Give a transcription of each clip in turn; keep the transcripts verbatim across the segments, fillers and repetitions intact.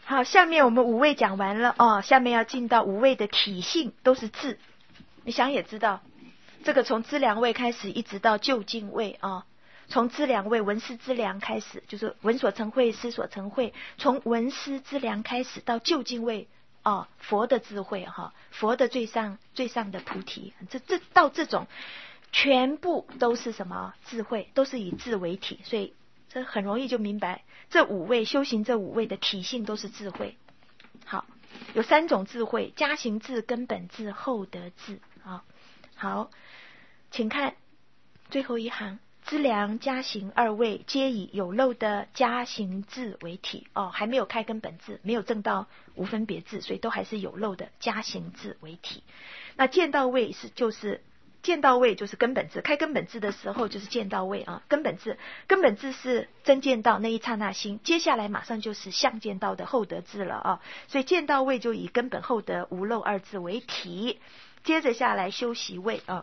好，下面我们五位讲完了哦，下面要进到五位的体性，都是字。你想也知道，这个从资粮位开始，一直到究竟位啊、哦，从资粮位文思资粮开始，就是文所成慧，思所成慧，从文思资粮开始到究竟位哦，佛的智慧哈、哦，佛的最上最上的菩提，这这到这种全部都是什么智慧，都是以智为体，所以这很容易就明白，这五位修行，这五位的体性都是智慧。好，有三种智慧：加行智、根本智、后得智。啊，好，请看最后一行，资粮、加行二位皆以有漏的加行智为体。哦，还没有开根本智，没有证到无分别智，所以都还是有漏的加行智为体。那见到位是就是。见到位就是根本智，开根本智的时候就是见到位啊。根本智，根本智是真见到那一刹那心，接下来马上就是相见到的后得智了啊。所以见到位就以根本后得无漏二字为体，接着下来修习位啊，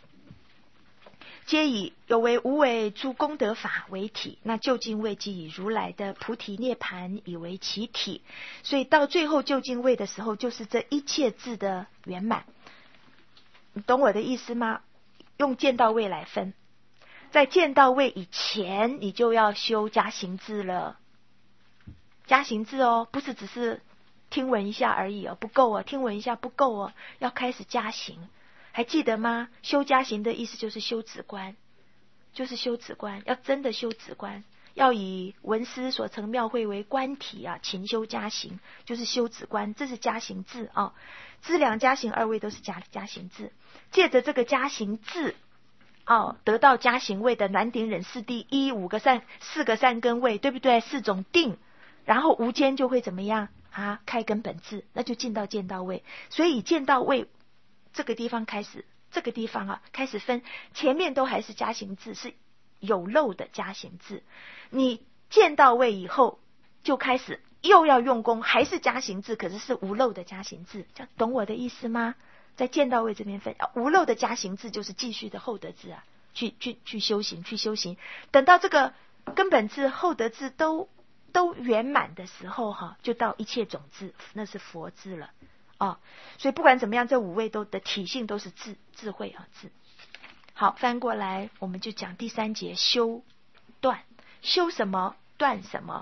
皆以有为无为诸功德法为体。那究竟位即以如来的菩提涅盘以为其体，所以到最后究竟位的时候，就是这一切智的圆满。你懂我的意思吗？用见到位来分，在见到位以前，你就要修加行智了。加行智哦，不是只是听闻一下而已哦，不够哦，听闻一下不够哦，要开始加行。还记得吗？修加行的意思就是修止观，就是修止观，要真的修止观，要以文思所成妙慧为观体啊，勤修加行，就是修止观，这是加行智啊。资粮、加行二位都是加加行智，借着这个加行智哦，得到加行位的南顶忍四谛一五个善四个善根位，对不对？四种定，然后无间就会怎么样啊？开根本智，那就进到见到位。所以见到位这个地方开始，这个地方啊开始分，前面都还是加行智，是有漏的加行智。你见到位以后就开始又要用功，还是加行智，可是是无漏的加行智，这样懂我的意思吗？在见到位这边分，无漏的加行智就是继续的后得智啊，去去去修行，去修行。等到这个根本智、后得智都都圆满的时候，哈，就到一切种智，那是佛智了哦。所以不管怎么样，这五位都的体性都是智智慧啊智。好，翻过来我们就讲第三节修断，修什么断什么。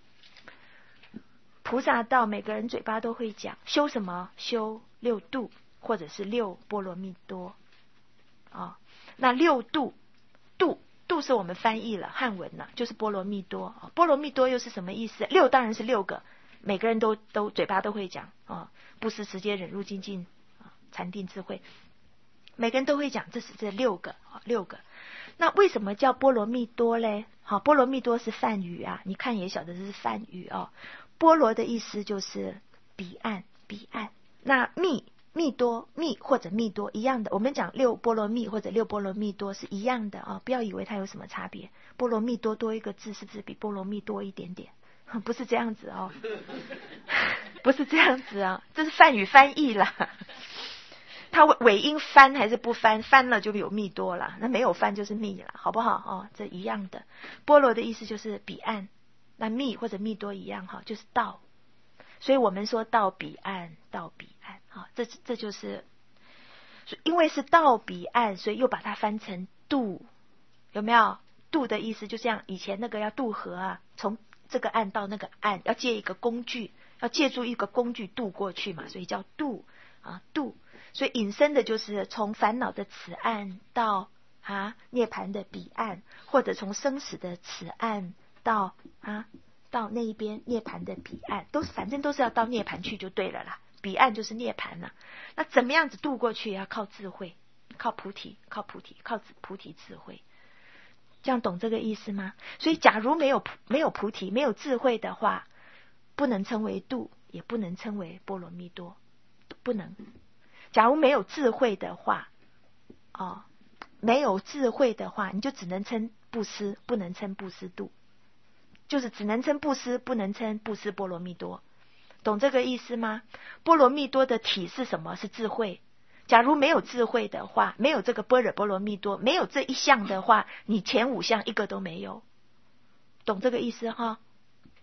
菩萨道每个人嘴巴都会讲，修什么？修六度，或者是六波罗蜜多啊、哦。那六度，度度是我们翻译了汉文了，就是波罗蜜多、哦。波罗蜜多又是什么意思？六当然是六个，每个人都都嘴巴都会讲啊、哦。布施、持戒、忍辱、精进、啊、禅定、智慧，每个人都会讲，这是这六个啊、哦，六个。那为什么叫波罗蜜多嘞？好，波罗蜜多是梵语啊，你看也晓得这是梵语哦。波罗的意思就是彼岸，彼岸。那蜜蜜多，蜜或者蜜多一样的，我们讲六波罗蜜或者六波罗蜜多是一样的啊、哦，不要以为它有什么差别。波罗蜜多多一个字，是不是比波罗蜜多一点点？不是这样子哦，不是这样子啊，这是梵语翻译啦。它尾音翻还是不翻？翻了就有蜜多了，那没有翻就是蜜了，好不好？哦，这一样的。波罗的意思就是彼岸。那蜜或者蜜多一样哈，就是道，所以我们说到彼岸，到彼岸哈，这这就是因为是到彼岸，所以又把它翻成渡，有没有？渡的意思就像以前那个要渡河啊，从这个岸到那个岸，要借一个工具，要借助一个工具渡过去嘛，所以叫渡啊渡。所以引申的就是从烦恼的此岸到啊涅槃的彼岸，或者从生死的此岸。到啊，到那一边涅槃的彼岸，都是反正都是要到涅槃去就对了啦。彼岸就是涅槃了。那怎么样子渡过去？要靠智慧，靠菩提，靠菩提，靠菩提智慧。这样懂这个意思吗？所以，假如没有没有菩提，没有智慧的话，不能称为度，也不能称为波罗蜜多，不能。假如没有智慧的话，哦，没有智慧的话，你就只能称布施，不能称布施度。就是只能称布施，不能称布施波罗蜜多，懂这个意思吗？波罗蜜多的体是什么？是智慧。假如没有智慧的话，没有这个般若波罗蜜多，没有这一项的话，你前五项一个都没有，懂这个意思哈？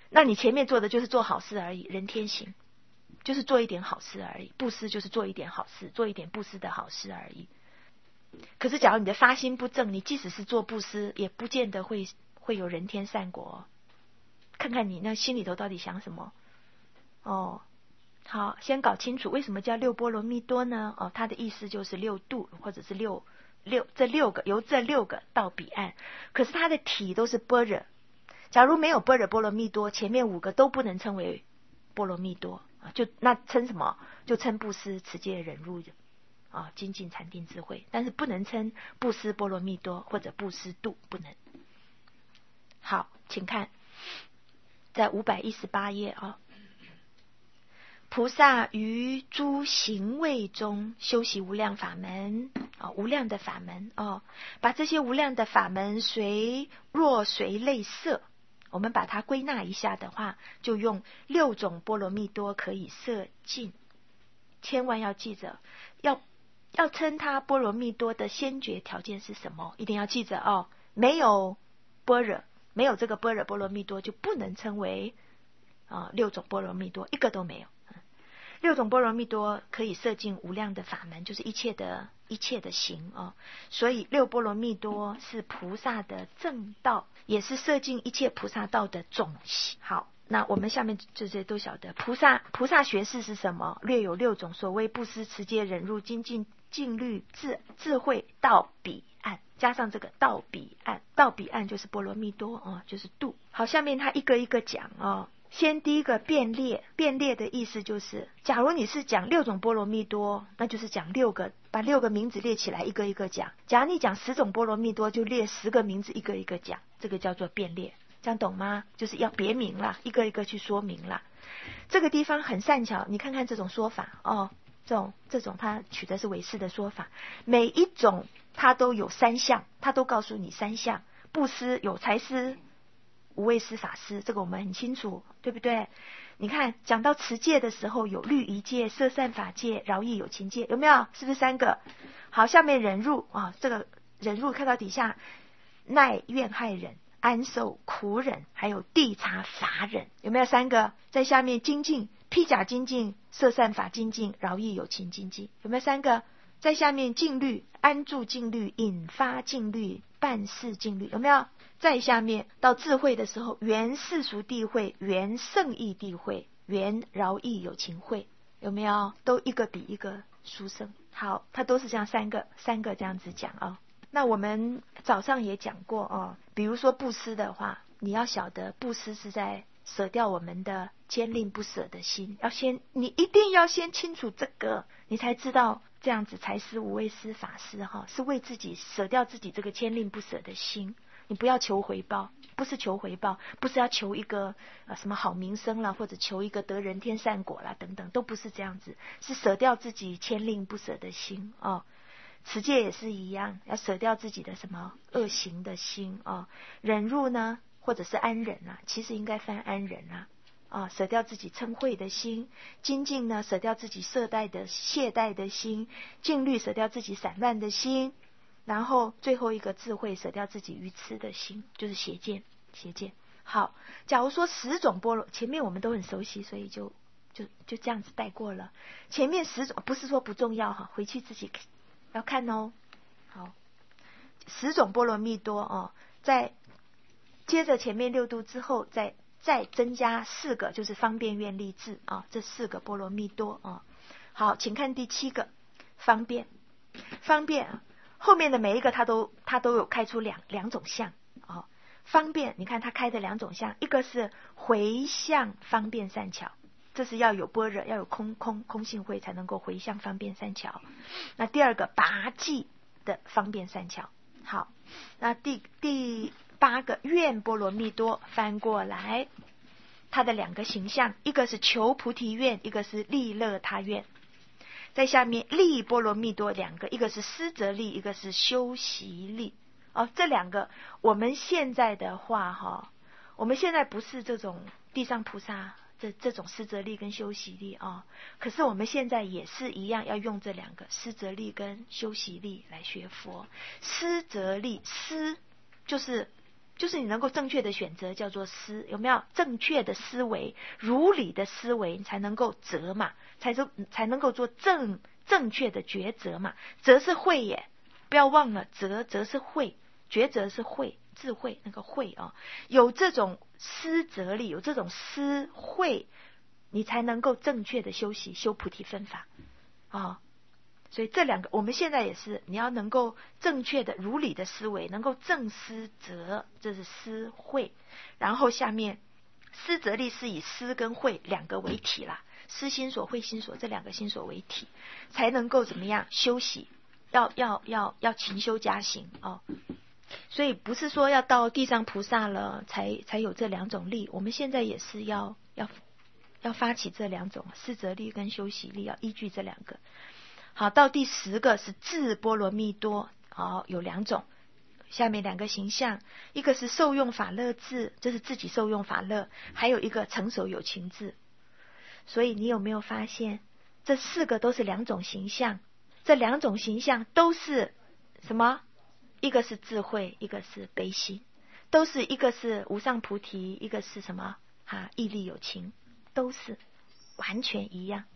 那你前面做的就是做好事而已，人天行，就是做一点好事而已，布施就是做一点好事，做一点布施的好事而已。可是假如你的发心不正，你即使是做布施，也不见得会会有人天善果。看看你那心里头到底想什么哦。好，先搞清楚为什么叫六波罗蜜多呢？哦，它的意思就是六度，或者是六六这六个，由这六个到彼岸。可是它的体都是般若，假如没有般若波罗蜜多，前面五个都不能称为波罗蜜多啊，就那称什么？就称布施、持戒、忍辱啊、精进、禅定、智慧，但是不能称布施波罗蜜多或者布施度，不能。好，请看在五百一十八页啊。菩萨于诸行位中修习无量法门啊，无量的法门哦，把这些无量的法门随若随类摄，我们把它归纳一下的话，就用六种波罗蜜多可以摄尽。千万要记着，要要称它波罗蜜多的先决条件是什么？一定要记着哦，没有般若，没有这个般若波罗蜜多，就不能称为啊六种波罗蜜多，一个都没有。六种波罗蜜多可以摄尽无量的法门，就是一切的一切的行哦。所以六波罗蜜多是菩萨的正道，也是摄尽一切菩萨道的总行。好，那我们下面这些都晓得，菩萨菩萨学士是什么？略有六种，所谓布施、持戒、忍辱、精进、静虑、智智慧到彼岸，加上这个到彼岸，到彼岸就是波罗蜜多哦，就是度。好，下面他一个一个讲哦。先第一个辩列，辩列的意思就是，假如你是讲六种波罗蜜多，那就是讲六个，把六个名字列起来，一个一个讲。假如你讲十种波罗蜜多，就列十个名字，一个一个讲，这个叫做辩列，这样懂吗？就是要别名啦，一个一个去说明啦。这个地方很善巧，你看看这种说法哦，这种这种他取的是唯识的说法，每一种它都有三项，他都告诉你三项，布施有财施。无畏施、法施，这个我们很清楚，对不对？你看讲到持戒的时候，有律仪戒、摄善法戒、饶益有情戒，有没有？是不是三个？好，下面忍辱啊，这个忍辱看到底下，耐怨害忍、安受苦忍，还有谛察法忍，有没有三个？在下面精进、披甲精进、摄善法精进、饶益有情精进，有没有三个？在下面静虑、安住静虑、引发静虑、办事静虑，有没有？在下面到智慧的时候，圆世俗谛慧、圆圣义谛慧、圆饶益有情慧，有没有？都一个比一个殊胜。好，它都是这样三个三个这样子讲啊。那我们早上也讲过哦，比如说布施的话，你要晓得布施是在舍掉我们的坚定不舍的心，要先你一定要先清楚这个，你才知道这样子财施、无畏施、法施哈，是为自己舍掉自己这个坚定不舍的心。你不要求回报，不是求回报，不是要求一个呃什么好名声啦，或者求一个得人天善果啦等等，都不是这样子，是舍掉自己坚定不舍的心哦。持戒也是一样，要舍掉自己的什么恶行的心哦。忍辱呢，或者是安忍啊，其实应该翻安忍啊。啊，舍掉自己嗔恚的心；精进呢，舍掉自己懈怠的懈怠的心；静虑舍掉自己散乱的心。然后最后一个智慧，舍掉自己愚痴的心，就是邪见。邪见。好，假如说十种波罗，前面我们都很熟悉，所以就就就这样子带过了。前面十种不是说不重要哈，回去自己要看哦。好，十种波罗蜜多哦，在接着前面六度之后，再再增加四个，就是方便愿力智啊，这四个波罗蜜多啊。好，请看第七个方便，方便。后面的每一个它都它都有开出两两种相哦。方便，你看它开的两种相，一个是回向方便善巧，这是要有般若，要有空空空性慧才能够回向方便善巧。那第二个拔济的方便善巧。好，那第第八个愿波罗蜜多，翻过来，它的两个形象，一个是求菩提愿，一个是利乐他愿。在下面利波罗蜜多两个，一个是施则利，一个是修习利。哦，这两个我们现在的话哈，我们现在不是这种地上菩萨这这种施则利跟修习利啊、哦，可是我们现在也是一样要用这两个施则利跟修习利来学佛。施则利，施就是就是你能够正确的选择，叫做思，有没有？正确的思维，如理的思维，你才能够择嘛，才是才能够做正正确的抉择嘛。择是慧耶，不要忘了，择择是慧，抉择是慧，智慧那个慧啊、哦，有这种思择力，有这种思慧，你才能够正确的修习修菩提分法啊。哦，所以这两个我们现在也是，你要能够正确的如理的思维，能够正思择，这是思慧。然后下面思择力是以思跟慧两个为体啦，思心所慧心所这两个心所为体，才能够怎么样修习，要要要要勤修加行哦。所以不是说要到地上菩萨了才才有这两种力，我们现在也是要要要发起这两种思择力跟修习力，要依据这两个。好，到第十个是智波罗蜜多，好，有两种，下面两个形象，一个是受用法乐智，这是自己受用法乐，还有一个成熟有情智。所以你有没有发现，这四个都是两种形象，这两种形象都是什么？一个是智慧，一个是悲心，都是一个是无上菩提，一个是什么啊？毅力有情，都是完全一样。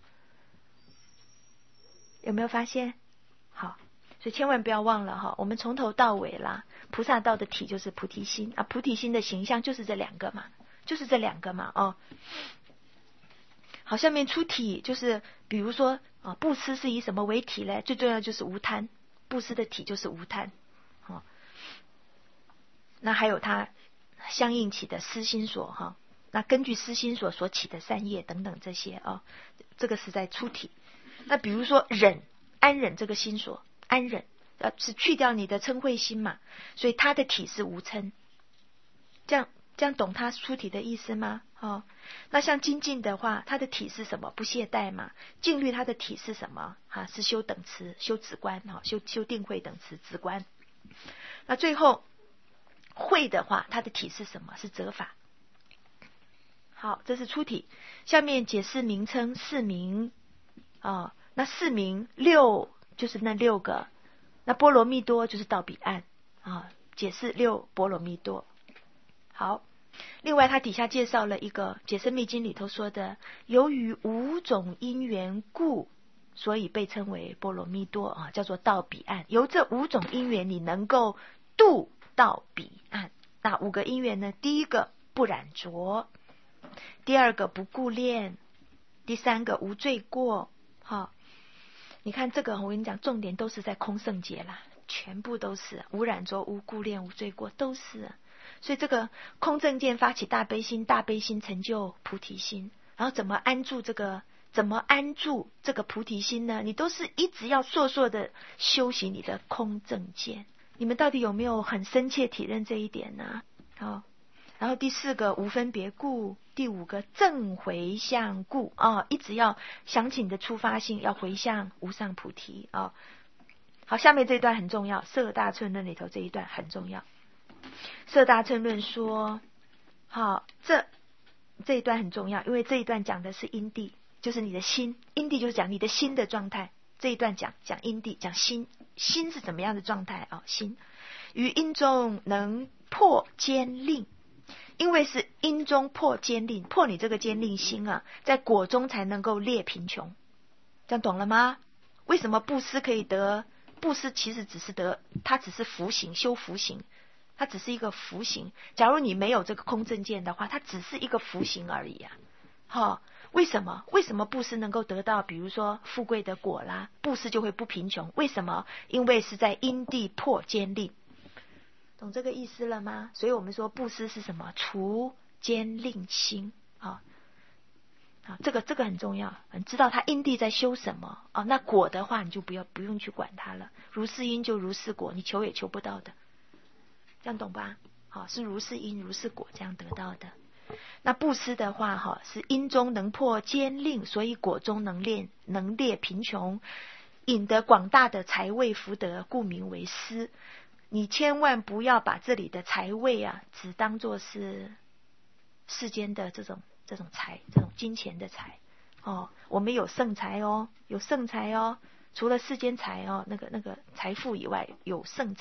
有没有发现？好，所以千万不要忘了哈，我们从头到尾啦，菩萨道的体就是菩提心啊，菩提心的形象就是这两个嘛，就是这两个嘛哦。好，下面出体就是比如说啊，布施是以什么为体呢？最重要就是无贪，布施的体就是无贪。哦，那还有它相应起的私心所哈，那根据私心所所起的善业等等这些啊，这个是在出体。那比如说忍，安忍这个心所，安忍呃是去掉你的嗔恚心嘛，所以它的体是无嗔。这样这样懂它出体的意思吗？哦，那像精进的话，它的体是什么？不懈怠嘛。静虑它的体是什么？哈、啊，是修等持、修止观哈、哦，修修定慧等持止观。那最后慧的话，它的体是什么？是责法。好，这是出体。下面解释名称四名。哦，那四名六就是那六个，那波罗蜜多就是到彼岸啊。解释六波罗蜜多。好，另外他底下介绍了一个解释密经里头说的，由于五种因缘故，所以被称为波罗蜜多啊，叫做到彼岸。由这五种因缘，你能够度到彼岸。那五个因缘呢？第一个不染着，第二个不顾恋，第三个无罪过。好，你看这个，我跟你讲，重点都是在空圣劫啦，全部都是无染着、无顾恋、无罪过，都是。所以这个空正见发起大悲心，大悲心成就菩提心，然后怎么安住这个？怎么安住这个菩提心呢？你都是一直要烁烁的修习你的空正见。你们到底有没有很深切体认这一点呢？好。然后第四个无分别故，第五个正回向故啊、哦，一直要想起你的出发性，要回向无上菩提啊、哦。好，下面这一段很重要，摄大乘论里头这一段很重要。摄大乘论说，好，这这一段很重要，因为这一段讲的是因地，就是你的心，因地就是讲你的心的状态。这一段讲讲因地，讲心，心是怎么样的状态啊、哦？心于因中能破坚令。因为是因中破坚令，破你这个坚令心啊，在果中才能够裂贫穷。这样懂了吗？为什么布施可以得？布施其实只是得，它只是福行，修福行，它只是一个福行。假如你没有这个空正见的话，它只是一个福行而已啊。好、哦，为什么？为什么布施能够得到，比如说富贵的果啦？布施就会不贫穷？为什么？因为是在因地破坚令。懂这个意思了吗？所以我们说布施是什么？除坚令心啊啊，这个这个很重要，你知道他因地在修什么啊？那果的话，你就不要不用去管它了，如是因就如是果，你求也求不到的，这样懂吧？好、啊，是如是因如是果这样得到的。那布施的话，哈、啊，是因中能破坚令，所以果中能裂能裂贫穷，引得广大的财位福德，故名为施。你千万不要把这里的财位啊，只当作是世间的这种这种财，这种金钱的财哦。我们有圣财哦，有圣财哦，除了世间财哦，那个那个财富以外，有圣财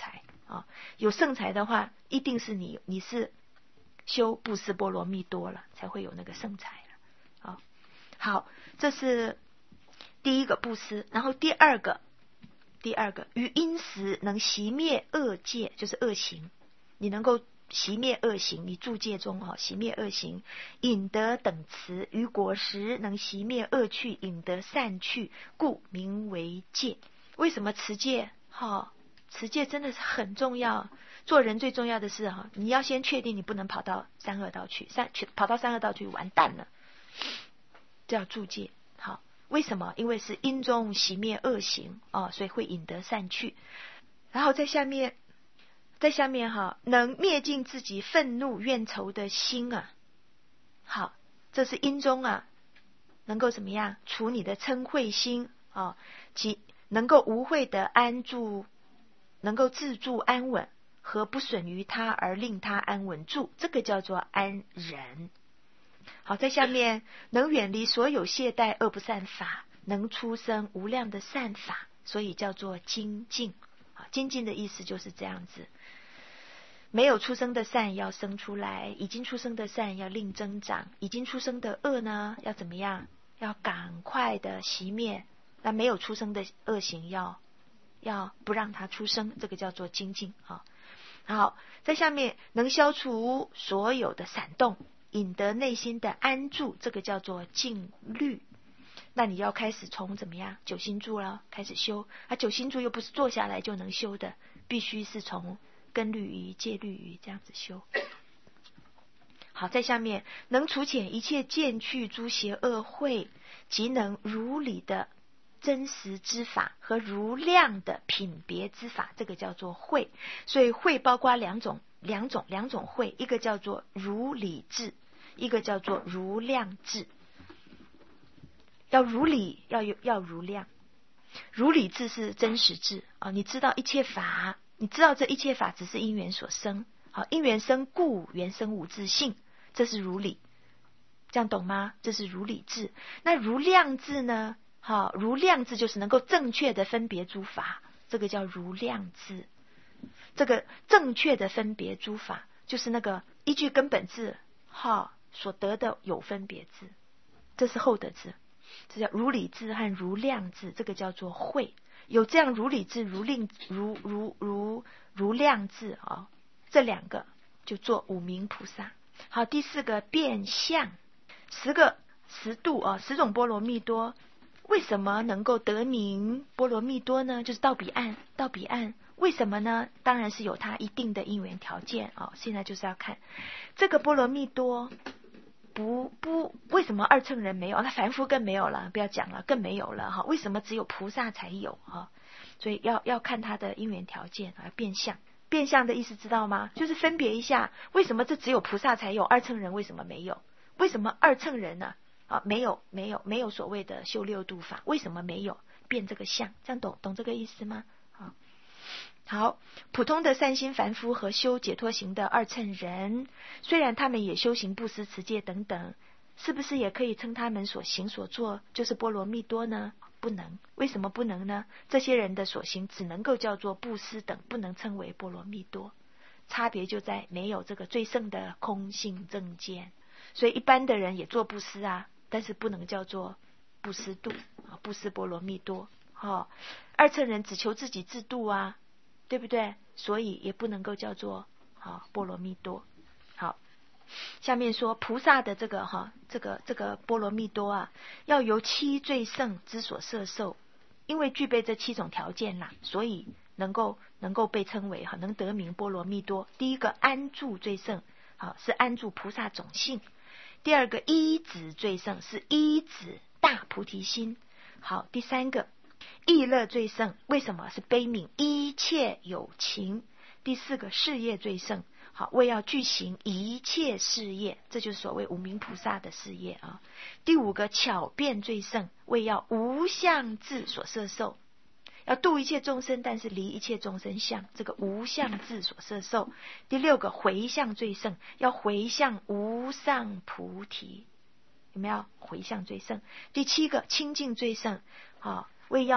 啊。有圣财的话，一定是你你是修布施波罗蜜多了，才会有那个圣财了啊。好，这是第一个布施。然后第二个，第二个于因时能熄灭恶戒，就是恶行，你能够熄灭恶行，你住戒中哈，熄灭恶行，引得等持于果实能熄灭恶趣，引得善趣，故名为戒。为什么持戒？哈，持戒真的是很重要。做人最重要的是哈，你要先确定你不能跑到三恶道去，三去跑到三恶道去完蛋了，这叫住戒。好，为什么？因为是因中熄灭恶行哦，所以会引得善趣。然后在下面。在下面哈，能灭尽自己愤怒怨仇的心啊，好，这是因中啊，能够怎么样除你的嗔恚心啊，即能够无秽的安住，能够自住安稳，和不损于他而令他安稳住，这个叫做安忍。好，在下面能远离所有懈怠恶不善法，能出生无量的善法，所以叫做精进。精进的意思就是这样子，没有出生的善要生出来，已经出生的善要另增长，已经出生的恶呢要怎么样？要赶快的熄灭。那没有出生的恶行要要不让它出生，这个叫做精进啊。好，在下面能消除所有的闪动，引得内心的安住，这个叫做静虑。那你要开始从怎么样九心住了开始修啊，九心住又不是坐下来就能修的，必须是从根律仪、戒律仪这样子修。好，在下面能除遣一切见去诸邪恶慧，即能如理的真实之法和如量的品别之法，这个叫做慧。所以慧包括两种两种两种慧，一个叫做如理智，一个叫做如量智。要如理，要有要如量。如理智是真实智啊，你知道一切法，你知道这一切法只是因缘所生，好，因缘生故，缘生无自性，这是如理，这样懂吗？这是如理智。那如量智呢？好，如量智就是能够正确的分别诸法，这个叫如量智。这个正确的分别诸法，就是那个依据根本智好所得的有分别智，这是后得智。这叫如理智和如量智，这个叫做慧。有这样如理智、如令、如如如如量智啊、哦，这两个就做五明菩萨。好，第四个变相，十个十度啊、哦，十种波罗蜜多。为什么能够得名波罗蜜多呢？就是到彼岸，到彼岸。为什么呢？当然是有它一定的因缘条件啊、哦。现在就是要看这个波罗蜜多。不不，为什么二乘人没有？那凡夫更没有了，不要讲了，更没有了哈。为什么只有菩萨才有哈？所以要要看他的因缘条件啊，变相。变相的意思知道吗？就是分别一下，为什么这只有菩萨才有，二乘人为什么没有？为什么二乘人呢？啊，没有没有没有所谓的修六度法，为什么没有？变这个相，这样懂懂这个意思吗？啊。好，普通的善心凡夫和修解脱行的二乘人，虽然他们也修行布施、持戒等等，是不是也可以称他们所行所做就是波罗蜜多呢？不能。为什么不能呢？这些人的所行只能够叫做布施等，不能称为波罗蜜多。差别就在没有这个最胜的空性正见。所以一般的人也做布施啊，但是不能叫做布施度啊，布施波罗蜜多。哦，二乘人只求自己自度啊。对不对？所以也不能够叫做好波罗蜜多。好，下面说菩萨的这个哈，这个这个波罗蜜多啊，要由七最胜之所摄受，因为具备这七种条件啦，所以能够能够被称为哈，能得名波罗蜜多。第一个安住最胜，好是安住菩萨种性；第二个依止最胜，是依止大菩提心。好，第三个。意乐最胜，为什么是悲悯一切有情？第四个事业最胜，好为要具行一切事业，这就是所谓无明菩萨的事业啊。第五个巧辩最胜，为要无相智所摄受，要度一切众生，但是离一切众生相，这个无相智所摄受。第六个回向最胜，要回向无上菩提，有没有回向最胜？第七个清净最胜，好为要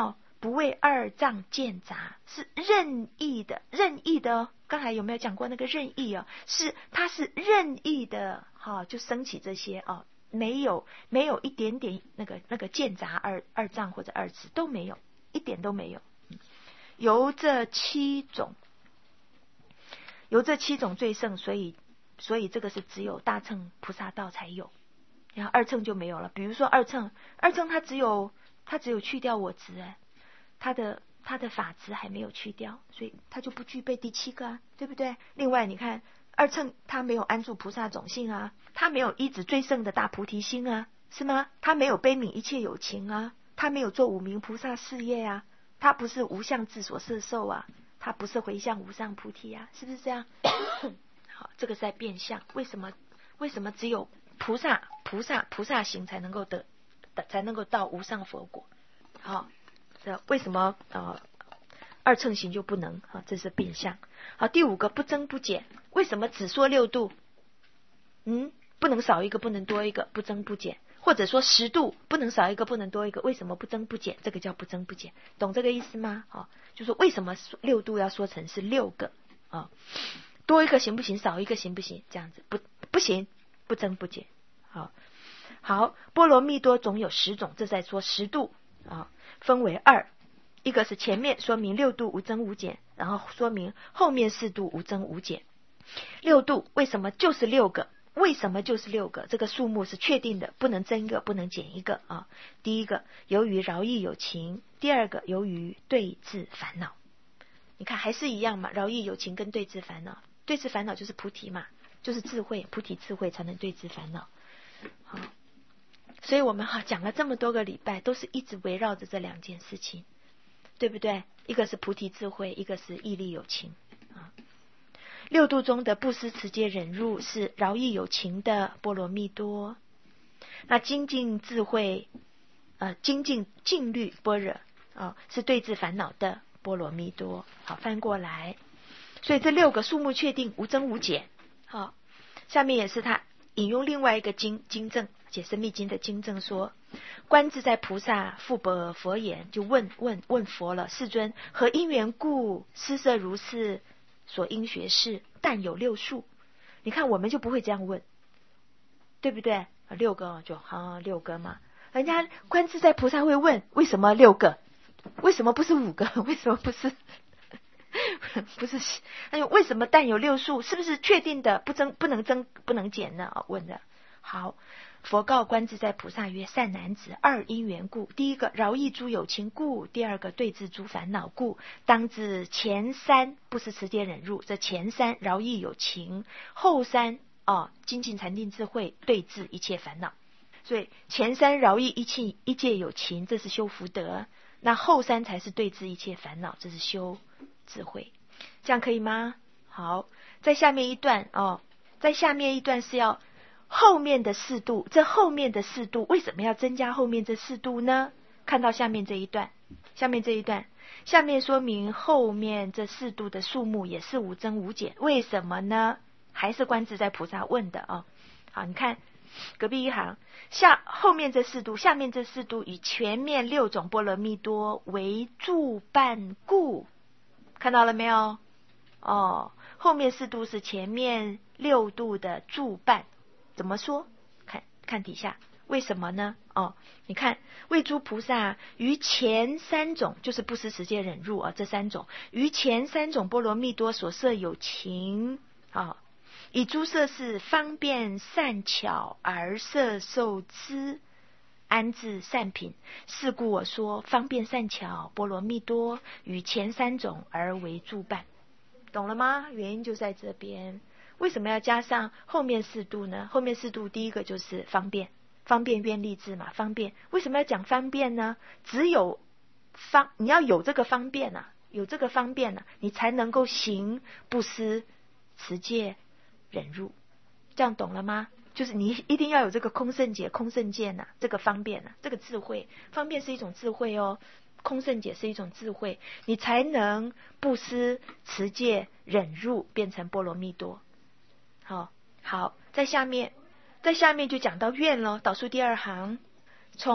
不为二障见杂，是任意的，任意的哦。刚才有没有讲过那个任意哦？是它是任意的，哈、哦，就升起这些哦，没有没有一点点那个那个见杂二二障或者二执都没有，一点都没有。嗯、由这七种，由这七种最胜，所以所以这个是只有大乘菩萨道才有，然后二乘就没有了。比如说二乘，二乘它只有它只有去掉我执，哎，它的它的法执还没有去掉，所以它就不具备第七个啊，对不对？另外你看二乘它没有安住菩萨种性啊，它没有依止最胜的大菩提心啊，是吗？它没有悲悯一切有情啊，它没有做五明菩萨事业啊，它不是无相智所摄受啊，它不是回向无上菩提啊，是不是这样？好，这个是在变相。为什么为什么只有菩萨菩萨菩萨行才能够得才能够到无上佛果？好，这为什么呃二乘行就不能？啊，这是变相。好，第五个不增不减，为什么只说六度？嗯，不能少一个，不能多一个，不增不减。或者说十度不能少一个，不能多一个，为什么不增不减？这个叫不增不减，懂这个意思吗？好，就说为什么六度要说成是六个啊？多一个行不行？少一个行不行？这样子不不行，不增不减。好，好，波罗蜜多总有十种，这在说十度啊，分为二，一个是前面说明六度无增无减，然后说明后面四度无增无减。六度为什么就是六个？为什么就是六个？这个数目是确定的，不能增一个，不能减一个啊。第一个，由于饶益有情；第二个，由于对治烦恼。你看还是一样嘛，饶益有情跟对治烦恼。对治烦恼就是菩提嘛，就是智慧，菩提智慧才能对治烦恼。好，所以我们哈讲了这么多个礼拜，都是一直围绕着这两件事情，对不对？一个是菩提智慧，一个是义利有情啊。六度中的布施持戒忍辱是饶益有情的波罗蜜多，那精进智慧呃精进静虑般若啊是对治烦恼的波罗蜜多。好，翻过来，所以这六个数目确定，无增无减。好，下面也是他引用另外一个经经证，解深密经的经证说，观自在菩萨复白佛言，就问问问佛了，世尊，何因缘故施设如是所应学士，但有六数？你看我们就不会这样问，对不对？六个就啊六个嘛，人家观自在菩萨会问，为什么六个？为什么不是五个？为什么不是不是？哎呦，为什么但有六数？是不是确定的不增不能增不能减呢？啊，问的好。佛告观自在菩萨曰：善男子，二因缘故，第一个饶益诸有情故，第二个对治诸烦恼故。当知前三不施持戒忍辱，这前三饶益有情，后三哦精进禅定智慧，对治一切烦恼。所以前三饶益一切一切有情，这是修福德；那后三才是对治一切烦恼，这是修智慧。这样可以吗？好，在下面一段哦，在下面一段是要后面的四度，这后面的四度为什么要增加后面这四度呢？看到下面这一段，下面这一段，下面说明后面这四度的数目也是无增无减，为什么呢？还是观自在菩萨问的啊、哦。好，你看隔壁一行，下后面这四度，下面这四度以前面六种波罗蜜多为助伴故，看到了没有？哦，后面四度是前面六度的助伴。怎么说？看看底下，为什么呢？哦，你看为诸菩萨于前三种，就是不施持戒忍辱啊，这三种于前三种波罗蜜多所摄有情啊、哦，以诸摄事方便善巧而摄受之，安置善品。是故我说方便善巧波罗蜜多与前三种而为助伴，懂了吗？原因就在这边。为什么要加上后面四度呢？后面四度第一个就是方便，方便愿力智嘛，方便。为什么要讲方便呢？只有方你要有这个方便啊，有这个方便啊，你才能够行布施、持戒、忍辱，这样懂了吗？就是你一定要有这个空胜解、空胜见呐、啊，这个方便呐、啊，这个智慧。方便是一种智慧哦，空胜解是一种智慧，你才能布施、持戒、忍辱变成波罗蜜多。好，好，在下面，在下面就讲到愿咯，导数第二行，从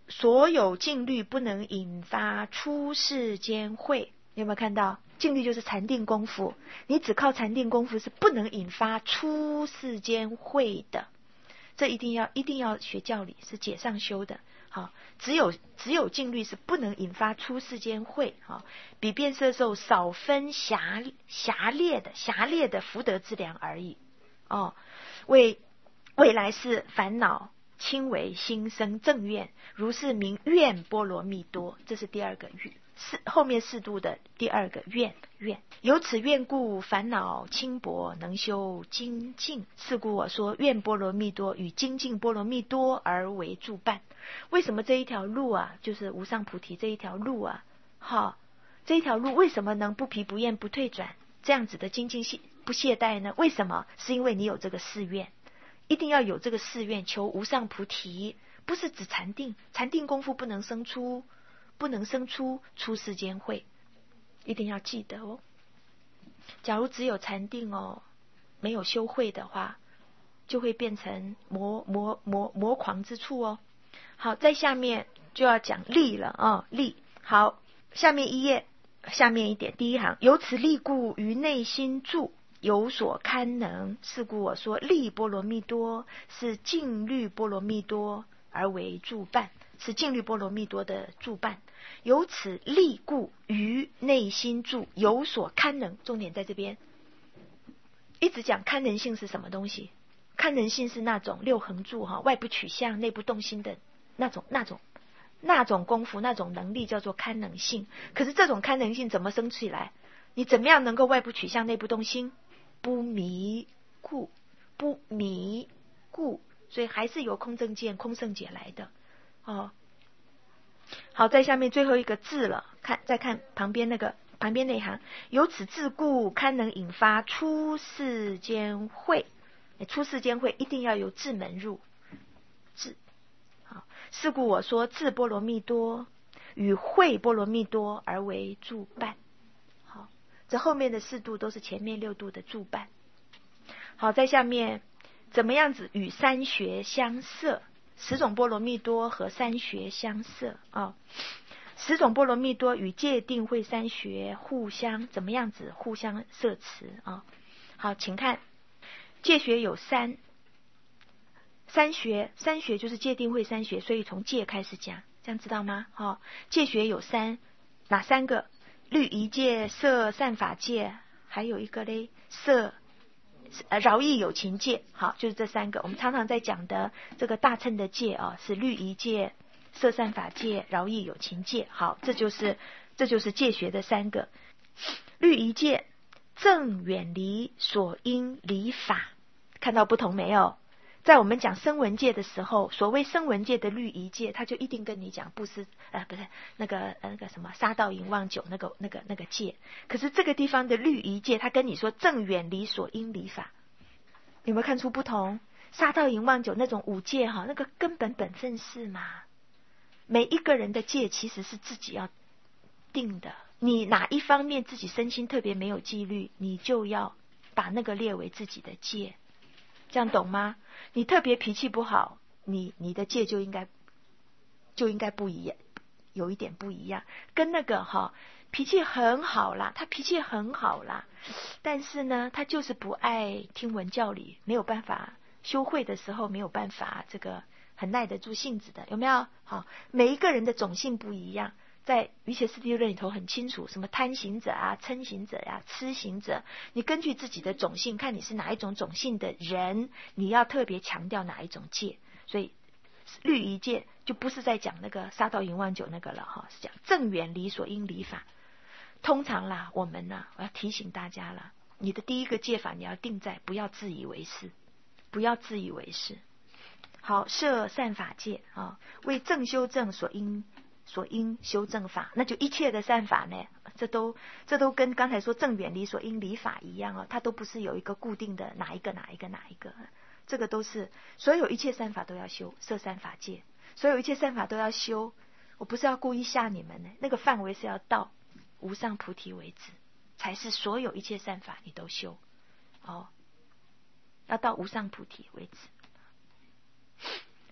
所有静虑不能引发出世间慧。你有没有看到？静虑就是禅定功夫，你只靠禅定功夫是不能引发出世间慧的。这一定要一定要学教理，是解上修的。好，只有只有静虑是不能引发出世间慧。好，比变色受少分狭狭劣的狭劣的福德之良而已。哦，为未来是烦恼轻微心生正愿，如是名愿波罗蜜多。这是第二个愿，是后面四度的第二个愿愿。由此愿故，烦恼轻薄，能修精进。是故我说愿波罗蜜多与精进波罗蜜多而为助伴。为什么这一条路啊，就是无上菩提这一条路啊，好，这一条路为什么能不疲不厌不退转，这样子的精进不懈怠呢？为什么？是因为你有这个誓愿，一定要有这个誓愿，求无上菩提，不是指禅定，禅定功夫不能生出，不能生出出世间慧，一定要记得哦。假如只有禅定哦，没有修慧的话，就会变成魔魔魔魔狂之处哦。好，在下面就要讲力了啊、哦，力。好，下面一页，下面一点，第一行，由此力故，于内心住，有所堪能。是故我说力波罗蜜多是静虑波罗蜜多而为助伴，是静虑波罗蜜多的助伴。由此力故，于内心住，有所堪能。重点在这边，一直讲堪能性是什么东西？堪能性是那种六恒住哈，外不取相，内不动心的那种那种那种功夫，那种能力叫做堪能性。可是这种堪能性怎么生起来？你怎么样能够外不取相，内不动心？不迷故，不迷故，所以还是由空正见、空圣解来的哦。好，在下面最后一个字了，看再看旁边那个旁边那一行，由此智故，堪能引发出世间慧。出世间慧一定要由智门入，智。好，是故我说智波罗蜜多与慧波罗蜜多而为助伴。好，这后面的四度都是前面六度的助伴。好，在下面怎么样子与三学相摄？十种波罗蜜多和三学相摄啊、哦。十种波罗蜜多与戒定慧三学互相怎么样子？互相摄持啊、哦。好，请看。戒学有三，三学三学就是戒定慧三学，所以从戒开始讲，这样知道吗？好、哦，戒学有三，哪三个？律仪戒、摄善法戒，还有一个嘞，摄呃饶益有情戒。好，就是这三个。我们常常在讲的这个大乘的戒啊，是律仪戒、摄善法戒、饶益有情戒。好，这就是这就是戒学的三个。律仪戒正远离所应离法，看到不同没有？在我们讲声闻戒的时候，所谓声闻戒的律仪戒，他就一定跟你讲布施，呃，不是那个呃那个什么杀盗淫妄酒那个那个那个戒。可是这个地方的律仪戒，他跟你说正远离所应离法，有没有看出不同？杀盗淫妄酒那种五戒哈，那个根本本分是嘛，每一个人的戒其实是自己要定的。你哪一方面自己身心特别没有纪律，你就要把那个列为自己的戒，这样懂吗？你特别脾气不好，你你的戒就应该就应该不一样，有一点不一样。跟那个哈脾气很好啦，他脾气很好啦，但是呢，他就是不爱听闻教理，没有办法修慧的时候没有办法这个很耐得住性子的，有没有？好，每一个人的种性不一样。在瑜伽师地论里头很清楚，什么贪行者啊、嗔行者呀、啊、痴行者，你根据自己的种性，看你是哪一种种性的人，你要特别强调哪一种戒。所以律仪戒就不是在讲那个杀盗淫妄酒那个了哈，是讲正远离所应离法。通常啦，我们呢，我要提醒大家了，你的第一个戒法你要定在不要自以为是，不要自以为是。好，摄善法戒啊，为正修正所应。所应修正法，那就一切的善法呢，这都这都跟刚才说正远离所应离法一样哦，它都不是有一个固定的哪一个哪一个哪一个，这个都是所有一切善法都要修，摄善法戒，所有一切善法都要修。我不是要故意吓你们呢，那个范围是要到无上菩提为止，才是所有一切善法你都修哦，要到无上菩提为止。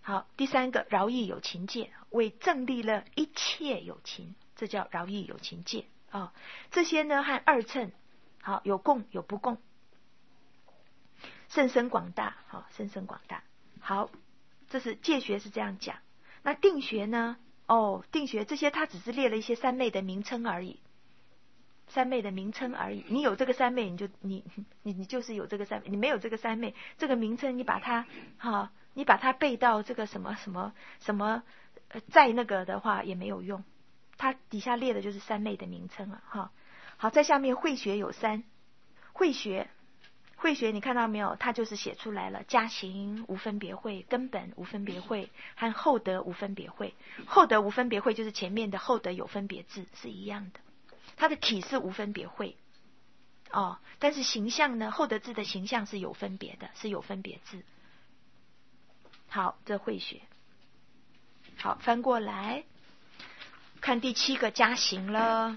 好，第三个饶益有情戒，为正利乐一切有情，这叫饶益有情戒啊、哦。这些呢和二乘好有共有不共，甚深广大，好，甚深广大。好，这是戒学是这样讲。那定学呢？哦，定学这些它只是列了一些三昧的名称而已，三昧的名称而已。你有这个三昧，你就你你你就是有这个三昧；你没有这个三昧，这个名称你把它哈、哦，你把它背到这个什么什么什么，呃，在那个的话也没有用。它底下列的就是三昧的名称了哈、哦。好，在下面慧学有三，慧学。慧学你看到没有？它就是写出来了，加行无分别慧，根本无分别慧，和后得无分别慧。后得无分别慧就是前面的后得有分别智是一样的，它的体是无分别慧哦，但是形象呢，后得智的形象是有分别的，是有分别智。好，这慧学。好，翻过来看第七个加行了。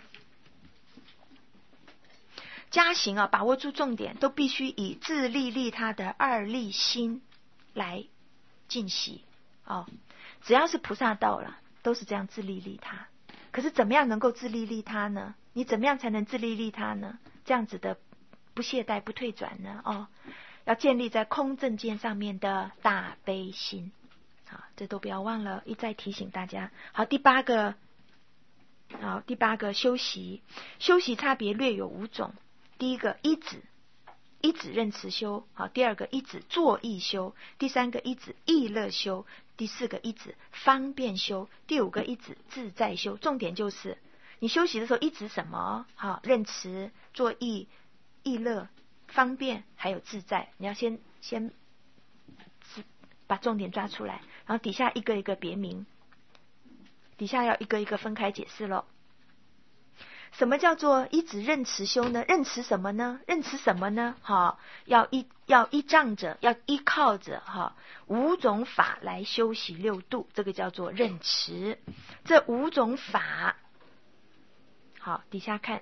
加行啊，把握住重点，都必须以自利利他的二利心来进习哦。只要是菩萨道了，都是这样自利利他。可是怎么样能够自利利他呢？你怎么样才能自利利他呢？这样子的不懈怠不退转呢？哦，要建立在空正见上面的大悲心。好，这都不要忘了，一再提醒大家。好，第八个，好，第八个修习，修习差别略有五种。第一个一指，一指认持修，好；第二个一指作意修；第三个一指意乐修；第四个一指方便修；第五个一指自在修。重点就是你修习的时候一指什么？好，认持、作意、意乐、方便，还有自在。你要先先把重点抓出来，然后底下一个一个别名，底下要一个一个分开解释咯。什么叫做一指认持修呢？认持什么呢？认持什么呢？哈，要依要依仗着，要依靠着哈五种法来修习六度，这个叫做认持。这五种法，好，底下看，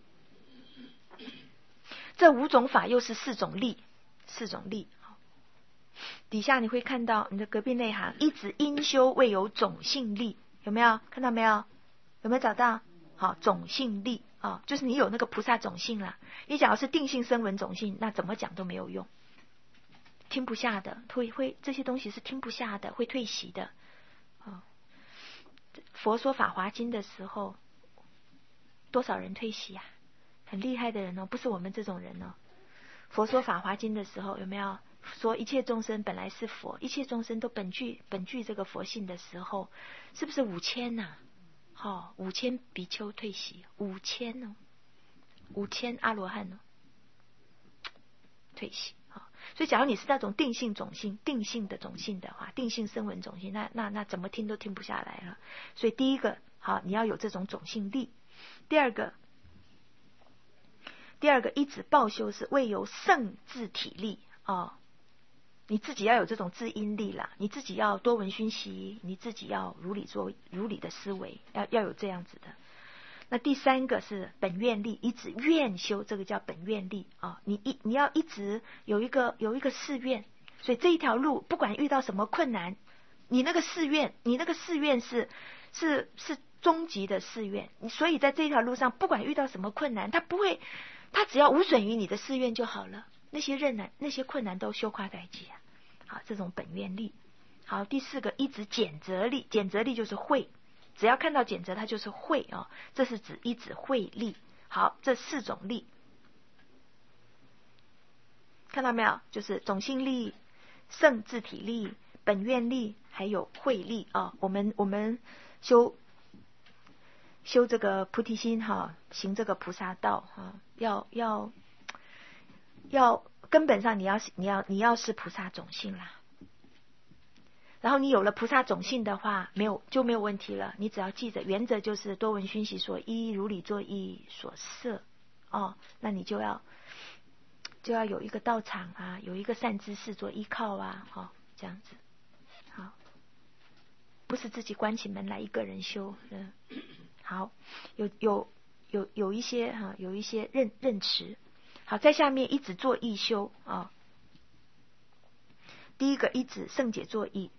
这五种法又是四种力，四种力。底下你会看到你的隔壁那行，一指因修未有种性力，有没有看到没有？有没有找到？好，种性力啊、哦，就是你有那个菩萨种性啦。你假如是定性声闻种性，那怎么讲都没有用，听不下的，会会这些东西是听不下的，会退席的。哦，佛说法华经的时候，多少人退席啊？很厉害的人哦，不是我们这种人哦。佛说法华经的时候，有没有说一切众生本来是佛，一切众生都本具本具这个佛性的时候，是不是五千呐、啊？好、哦，五千比丘退席，五千哦，五千阿罗汉哦，退席。好、哦，所以假如你是那种定性种性、定性的种性的话，定性声闻种性，那那那怎么听都听不下来了。所以第一个，好，你要有这种种性力；第二个，第二个一指报修是未有圣自体力哦。你自己要有这种自因力啦，你自己要多闻熏习，你自己要如理做如理的思维，要要有这样子的。那第三个是本愿力，一直愿修，这个叫本愿力啊、哦。你一你要一直有一个有一个誓愿，所以这一条路不管遇到什么困难，你那个誓愿，你那个誓愿是是是终极的誓愿。所以在这条路上，不管遇到什么困难，它不会，它只要无损于你的誓愿就好了。那些困难，那些困难都修化代际啊。好，这种本愿力。好，第四个一指检责力，检责力就是慧，只要看到检责，它就是慧啊、哦，这是指一指慧力。好，这四种力，看到没有？就是种性力、圣自体力、本愿力，还有慧力啊、哦。我们我们修修这个菩提心哈、哦，行这个菩萨道哈、哦，要要要。根本上你要你要你要是菩萨种性啦，然后你有了菩萨种性的话，没有就没有问题了。你只要记着原则就是多闻熏习所依，如理作意所摄哦，那你就要就要有一个道场啊，有一个善知识做依靠啊，哦，这样子好，不是自己关起门来一个人修。嗯，好，有有有有一些哈、啊，有一些认认持。好，在下面一指作意修啊、哦。第一个一指圣解作意，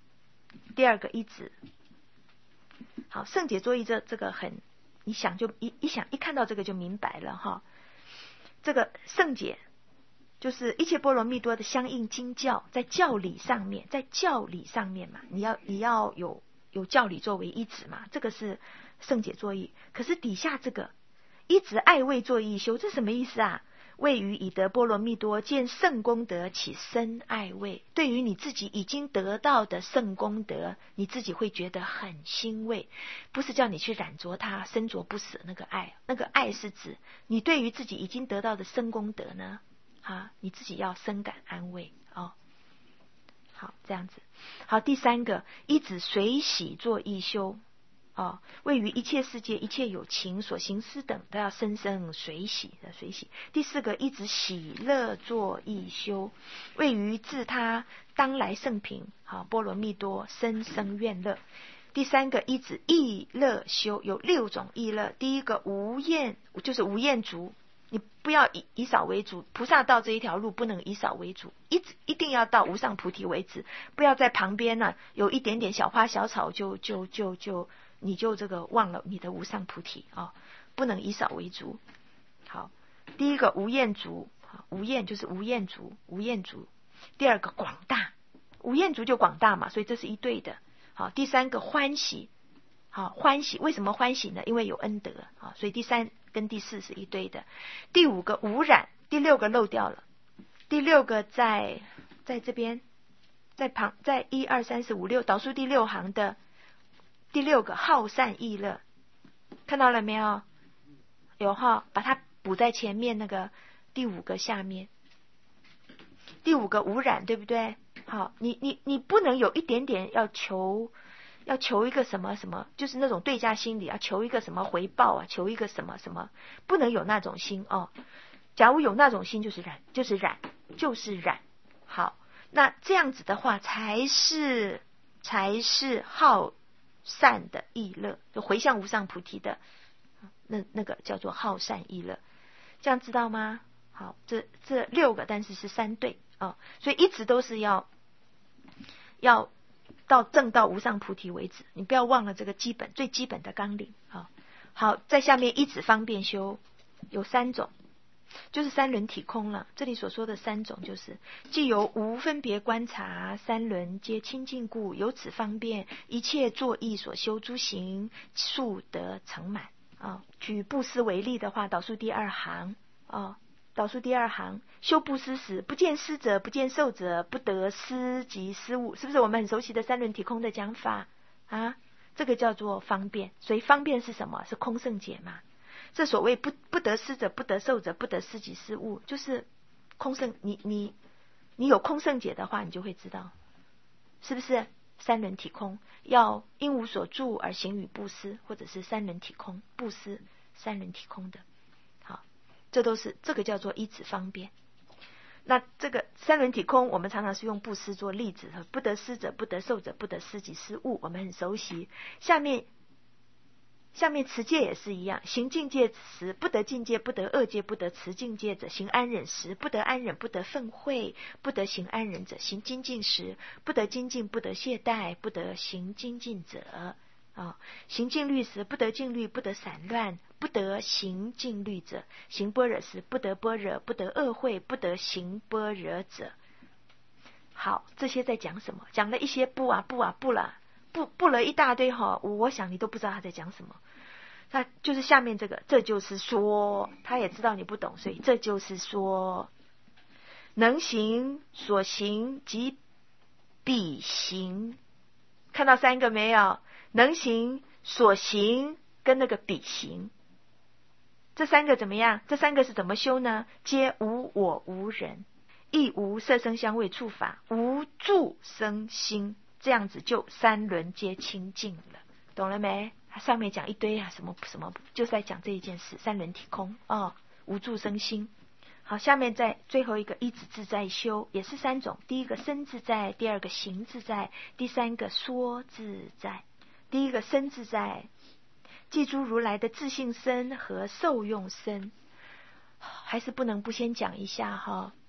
第二个一指。好，圣解作意这这个很，你想就一一想一看到这个就明白了哈。这个圣解就是一切波罗蜜多的相应经教，在教理上面，在教理上面嘛，你要你要有有教理作为一指嘛，这个是圣解作意。可是底下这个一指爱为作意修，这什么意思啊？为于已得波罗蜜多，见圣功德起深爱畏。对于你自己已经得到的圣功德，你自己会觉得很欣慰，不是叫你去染着它，身着不舍那个爱，那个爱是指你对于自己已经得到的圣功德呢，啊，你自己要深感安慰哦。好，这样子。好，第三个，一指随喜作意修。哦，位于一切世界一切有情所行施等都要生生随喜的随喜。第四个，一直喜乐作意修，位于自他当来圣品，好波罗蜜多生生愿乐。第三个，一直意乐修，有六种意乐。第一个无厌，就是无厌足，你不要以以少为主，菩萨道这一条路不能以少为主，一直一定要到无上菩提为止，不要在旁边呢、啊、有一点点小花小草就就就就你就这个忘了你的无上菩提啊、哦，不能以少为主。好，第一个无厌足，无厌就是无厌足，无厌足。第二个广大，无厌足就广大嘛，所以这是一对的。好，第三个欢喜，好欢喜，为什么欢喜呢？因为有恩德啊，所以第三跟第四是一对的。第五个无染，第六个漏掉了，第六个在在这边，在旁，在一二三四五六导数第六行的。第六个好善意乐，看到了没有？有哈，把它补在前面那个第五个下面。第五个无染，对不对？好，你你你不能有一点点要求，要求一个什么什么，就是那种对价心理啊，求一个什么回报啊，求一个什么什么，不能有那种心哦。假如有那种心，就是染，就是染，就是染。好，那这样子的话，才是才是好善的意乐，就回向无上菩提的那那个叫做好善意乐，这样知道吗？好，这这六个但是是三对哦，所以一直都是要要到证到无上菩提为止，你不要忘了这个基本最基本的纲领啊、哦。好，在下面一指方便修有三种，就是三轮体空了。这里所说的三种，就是既有无分别观察，三轮皆清净故，由此方便一切作意所修诸行，速得成满啊、哦。举布施为例的话，导数第二行啊、哦，导数第二行，修布施时，不见施者，不见受者，不得施及施物，是不是我们很熟悉的三轮体空的讲法啊？这个叫做方便。所以方便是什么？是空圣解嘛。这所谓不不得施者，不得受者，不得施及施物，就是空圣。你你你有空圣解的话，你就会知道，是不是三轮体空？要因无所住而行与布施，或者是三轮体空布施，三轮体空的。好，这都是这个叫做一指方便。那这个三轮体空，我们常常是用布施做例子，不得施者，不得受者，不得施及施物，我们很熟悉。下面。下面持戒也是一样，行境界时不得境界，不得恶戒，不得持境界者；行安忍时不得安忍，不得愤恚，不得行安忍者；行精进时不得精进，不得懈怠，不得行精进者。啊、哦，行静虑时不得静虑，不得散乱，不得行静虑者；行般若时不得般若，不得恶慧，不得行般若者。好，这些在讲什么？讲了一些不啊不啊不了。不不了一大堆哈，我想你都不知道他在讲什么。他就是下面这个，这就是说，他也知道你不懂，所以这就是说，能行所行及彼行，看到三个没有？能行所行跟那个彼行，这三个怎么样？这三个是怎么修呢？皆无我无人，亦无色声香味触法，无住生心。这样子就三轮皆清净了，懂了没？上面讲一堆啊，什么什么，就是在讲这一件事，三轮体空哦，无住生心。好，下面在最后一个一指自在修，也是三种，第一个身自在，第二个行自在，第三个说自在。第一个身自在，记诸如来的自性身和受用身，还是不能不先讲一下哈。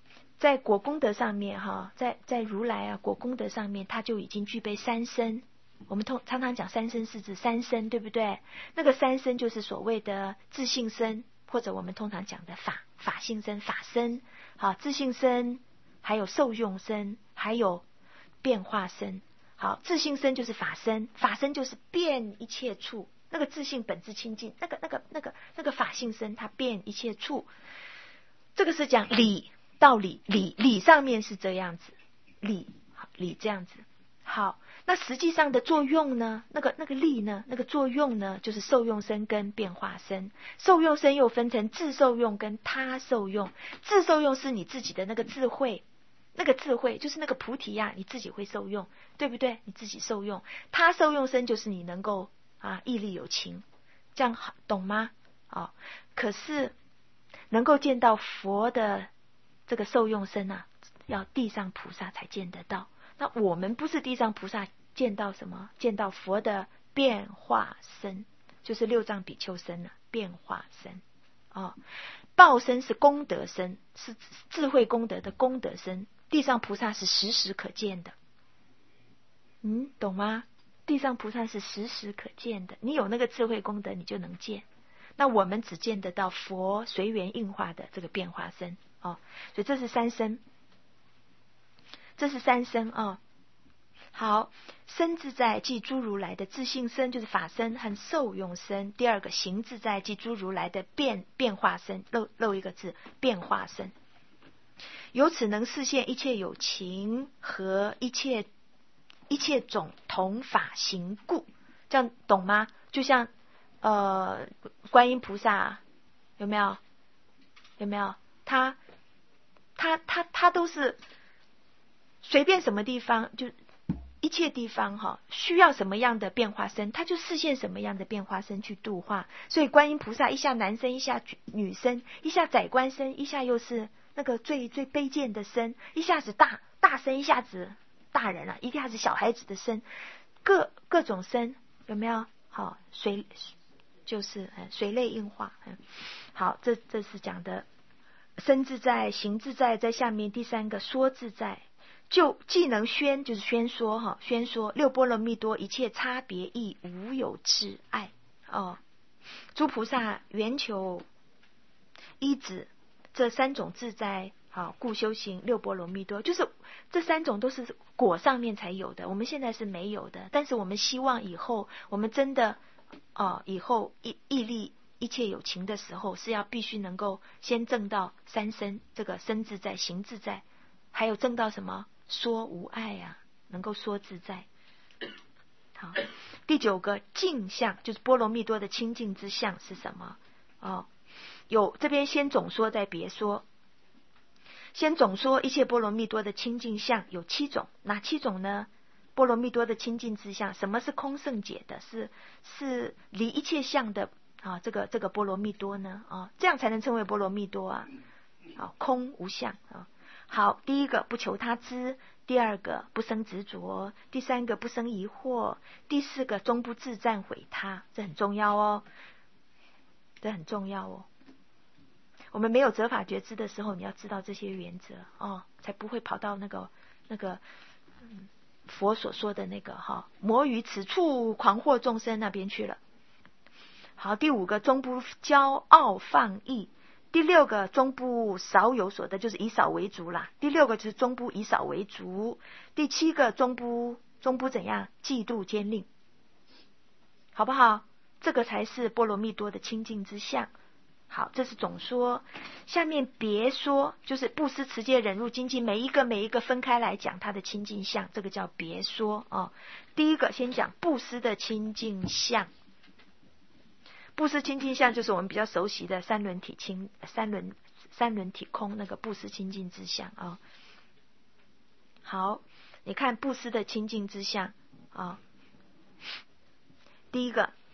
在果功德上面哈，在在如来啊果功德上面，他就已经具备三身。我们通常常讲三身是指三身，对不对？那个三身就是所谓的自性身，或者我们通常讲的法法性身、法身。好，自性身，还有受用身，还有变化身。好，自性身就是法身，法身就是遍一切处。那个自性本自清净，那个那个那个那个法性身，它遍一切处。这个是讲理道理，理理上面是这样子，理理这样子。好，那实际上的作用呢？那个那个力呢？那个作用呢？就是受用身跟变化身。受用身又分成自受用跟他受用。自受用是你自己的那个智慧，那个智慧就是那个菩提呀、啊，你自己会受用，对不对？你自己受用。他受用身就是你能够啊毅力有情，这样好懂吗？哦，可是能够见到佛的这个受用身啊，要地上菩萨才见得到。那我们不是地上菩萨，见到什么？见到佛的变化身，就是六藏比丘身了、啊，变化身。哦，报身是功德身，是智慧功德的功德身。地上菩萨是时时可见的，嗯，懂吗？地上菩萨是时时可见的，你有那个智慧功德，你就能见。那我们只见得到佛随缘应化的这个变化身哦，所以这是三身。这是三身啊、哦。好，身自在即诸如来的自性身，就是法身和受用身。第二个行自在即诸如来的变变化身，漏漏一个字，变化身。由此能示现一切有情和一切一切种同法行故，这样懂吗？就像呃观音菩萨有没有？有没有？他他他他都是。随便什么地方，就一切地方哈，需要什么样的变化身，他就示现什么样的变化身去度化。所以观音菩萨一下男身，一下女身，一下宰官身，一下又是那个最最卑贱的身，一下子大大身，一下子大人了、啊，一下子小孩子的身，各各种身有没有？好，随就是随类应化。好，这这是讲的身自在、行自在，在下面第三个说自在。就既能宣，就是宣说哈，宣说六波罗蜜多一切差别义无有挚爱哦。诸菩萨缘求依止这三种自在，好故修行六波罗蜜多，就是这三种都是果上面才有的，我们现在是没有的。但是我们希望以后我们真的哦，以后毅毅力一切有情的时候，是要必须能够先证到三身，这个身自在、行自在，还有证到什么？说无碍啊，能够说自在。好，第九个净相，就是波罗蜜多的清净之相是什么？哦，有这边先总说，再别说。先总说一切波罗蜜多的清净相有七种，哪七种呢？波罗蜜多的清净之相，什么是空圣解的？是是离一切相的啊，这个这个波罗蜜多呢？啊，这样才能称为波罗蜜多啊。好，空无相啊。好，第一个不求他知，第二个不生执着，第三个不生疑惑，第四个终不自赞毁他，这很重要哦，这很重要哦。我们没有责法觉知的时候，你要知道这些原则哦，才不会跑到那个那个、嗯、佛所说的那个哈、哦，魔于此处狂惑众生那边去了。好，第五个终不骄傲放逸。第六个终不少有所得，就是以少为足啦。第六个就是终不以少为足。第七个终不终不怎样嫉妒奸佞，好不好？这个才是波罗蜜多的清净之相。好，这是总说。下面别说，就是布施、持戒、忍辱、精进，每一个每一个分开来讲它的清净相，这个叫别说哦。第一个先讲布施的清净相。布施清净相就是我们比较熟悉的三轮体清三轮三轮体空那个布施清净之相啊、哦。好，你看布施的清净之相啊、哦。第一个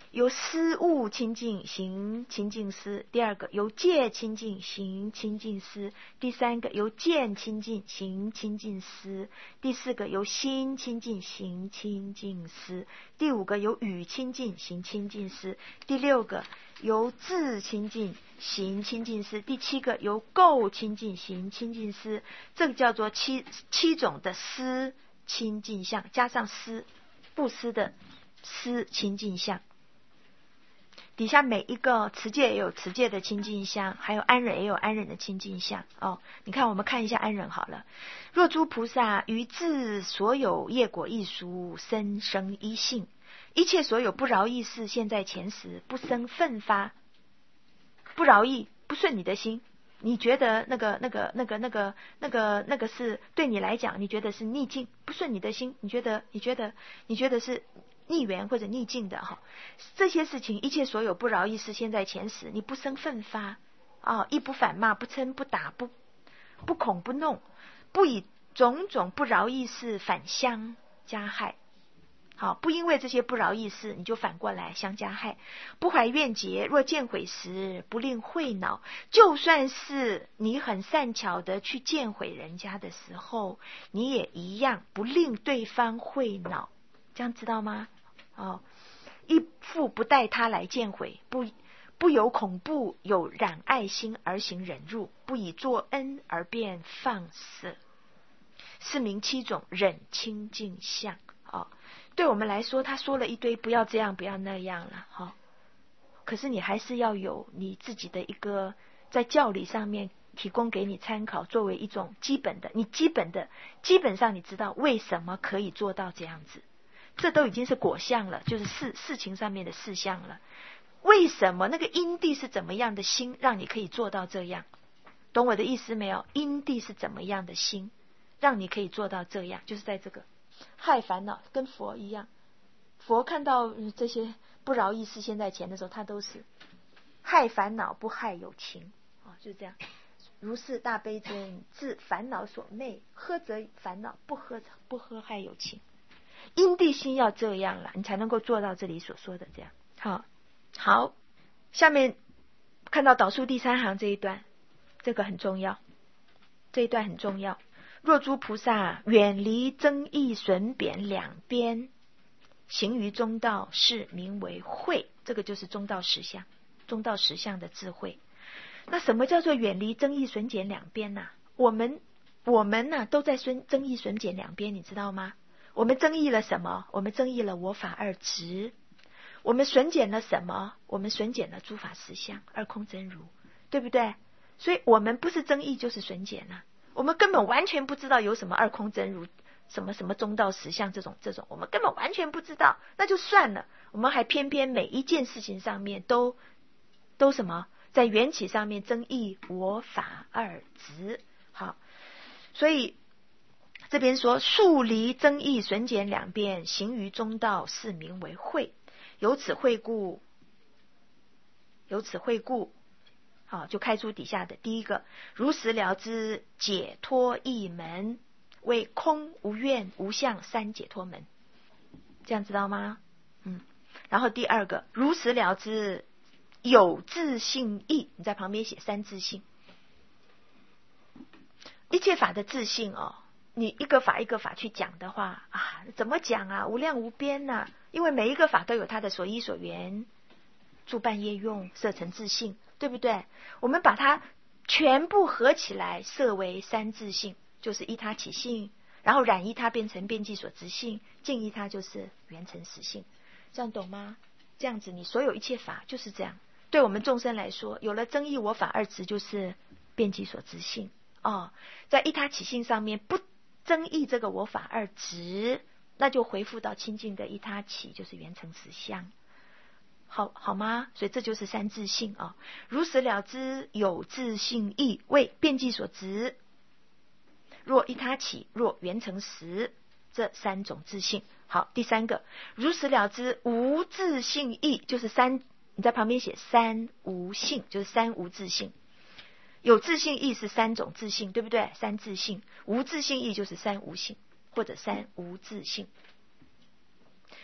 由思物清净行清净思，第二个由戒清净行清净思，第三个由见清净行清净思，第四个由心清净行清净思，第五个由语清净行清净思，第六个由智清净行清净思，第七个由垢清净行清净思。这个叫做七七种的思清净相，加上思不思的思清净相。底下每一个持戒也有持戒的清净相，还有安忍也有安忍的清净相哦。你看，我们看一下安忍好了。若诸菩萨于自所有业果异熟生生一性，一切所有不饶益事现在前时，不生奋发。不饶益不顺你的心，你觉得那个那个那个那个那个那个是对你来讲，你觉得是逆境，不顺你的心，你觉得你觉得你觉得是逆缘或者逆境的哈，这些事情一切所有不饶益事现在前时，你不生奋发啊，亦不反骂，不嗔不打，不不恐不弄，不以种种不饶益事反相加害。好，不因为这些不饶益事，你就反过来相加害。不怀怨结，若见毁时，不令慧恼。就算是你很善巧的去见毁人家的时候，你也一样不令对方慧恼。这样知道吗？哦，一复不待他来见毁，不不由恐怖有染爱心而行忍辱，不以作恩而便放舍，是名七种忍清净相。哦，对我们来说，他说了一堆不要这样不要那样了，哦，可是你还是要有你自己的一个在教理上面提供给你参考，作为一种基本的，你基本的基本上你知道为什么可以做到这样子，这都已经是果相了，就是事事情上面的事项了。为什么那个因地是怎么样的心让你可以做到这样？懂我的意思没有？因地是怎么样的心让你可以做到这样，就是在这个害烦恼，跟佛一样。佛看到这些不饶益事现在前的时候，他都是害烦恼不害有情啊，就这样。如是大悲尊，自烦恼所昧，呵则烦恼，不呵不呵害有情。因地心要这样了，你才能够做到这里所说的这样。好，好，下面看到导数第三行这一段，这个很重要，这一段很重要。若诸菩萨远离增益损贬两边，行于中道，是名为慧。这个就是中道实相，中道实相的智慧。那什么叫做远离增益损减两边呢、啊？我们我们呢、啊、都在增益损减两边，你知道吗？我们增益了什么？我们增益了我法二执。我们损减了什么？我们损减了诸法实相，二空真如，对不对？所以我们不是增益就是损减啊。我们根本完全不知道有什么二空真如，什么什么中道实相这种这种，我们根本完全不知道，那就算了。我们还偏偏每一件事情上面都都什么，在缘起上面增益我法二执。好，所以这边说数离增益损减两边，行于中道，是名为慧。由此慧故，由此慧故。好，就开出底下的第一个，如实了知解脱一门，为空无愿无相三解脱门，这样知道吗？嗯。然后第二个，如实了知有自性义，你在旁边写三自性。一切法的自性哦，你一个法一个法去讲的话啊，怎么讲啊？无量无边呐、啊！因为每一个法都有它的所依所缘，诸伴业用，摄成自性。对不对？我们把它全部合起来设为三自性，就是依他起性，然后染依他变成遍计所执性，净依他就是圆成实性。这样懂吗？这样子你所有一切法就是这样。对我们众生来说，有了增益我法二执就是遍计所执性哦，在依他起性上面不增益这个我法二执，那就回复到清净的依他起，就是圆成实相。好好吗？所以这就是三自性啊、哦。如实了知有自性义，为遍计所执。若依他起，若圆成实，这三种自性。好，第三个，如实了知无自性义，就是三，你在旁边写三无性，就是三无自性。有自性义是三种自性，对不对？三自性。无自性义就是三无性，或者三无自性。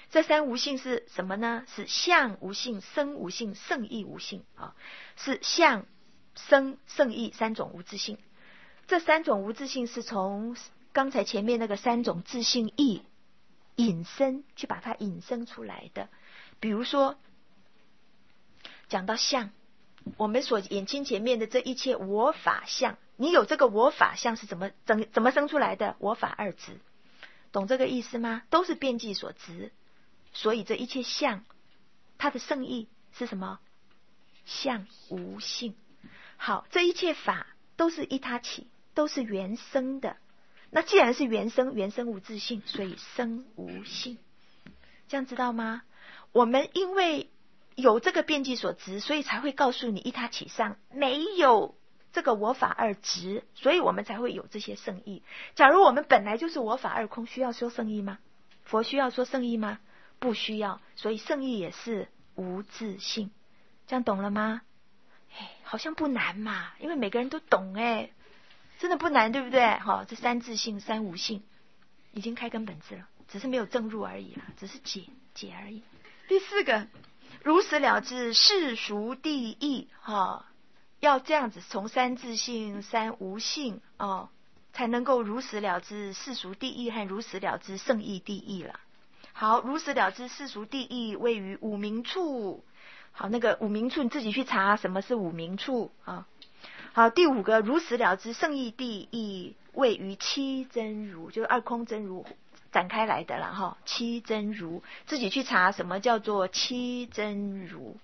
这三无性是什么呢？是相无性、生无性、胜义无性啊，是相、生、胜义三种无自性。这三种无自性是从刚才前面那个三种自性义引申去把它引申出来的。比如说讲到相，我们所眼睛前面的这一切我法相，你有这个我法相是怎么怎怎么生出来的？我法二执，懂这个意思吗？都是遍计所执，所以这一切相它的胜义是什么？相无性。好，这一切法都是依他起，都是原生的。那既然是原生，原生无自性，所以生无性。这样知道吗？我们因为有这个遍计所执，所以才会告诉你依他起上没有这个我法二执，所以我们才会有这些圣义。假如我们本来就是我法二空，需要说圣义吗？佛需要说圣义吗？不需要。所以圣义也是无自性。这样懂了吗？哎，好像不难嘛，因为每个人都懂哎，真的不难，对不对？好，这三自性、三无性已经开根本智了，只是没有证入而已了，只是解解而已。第四个，如实了知世俗第一，哈，要这样子从三自性、三无性哦，才能够如实了知世俗第一和如实了知圣义第一了。好，如实了知世俗第一位于五明处。好，那个五明处你自己去查什么是五明处啊。好，第五个，如实了知圣义第一位于七真如，就是二空真如展开来的了哈。七真如自己去查什么叫做七真如。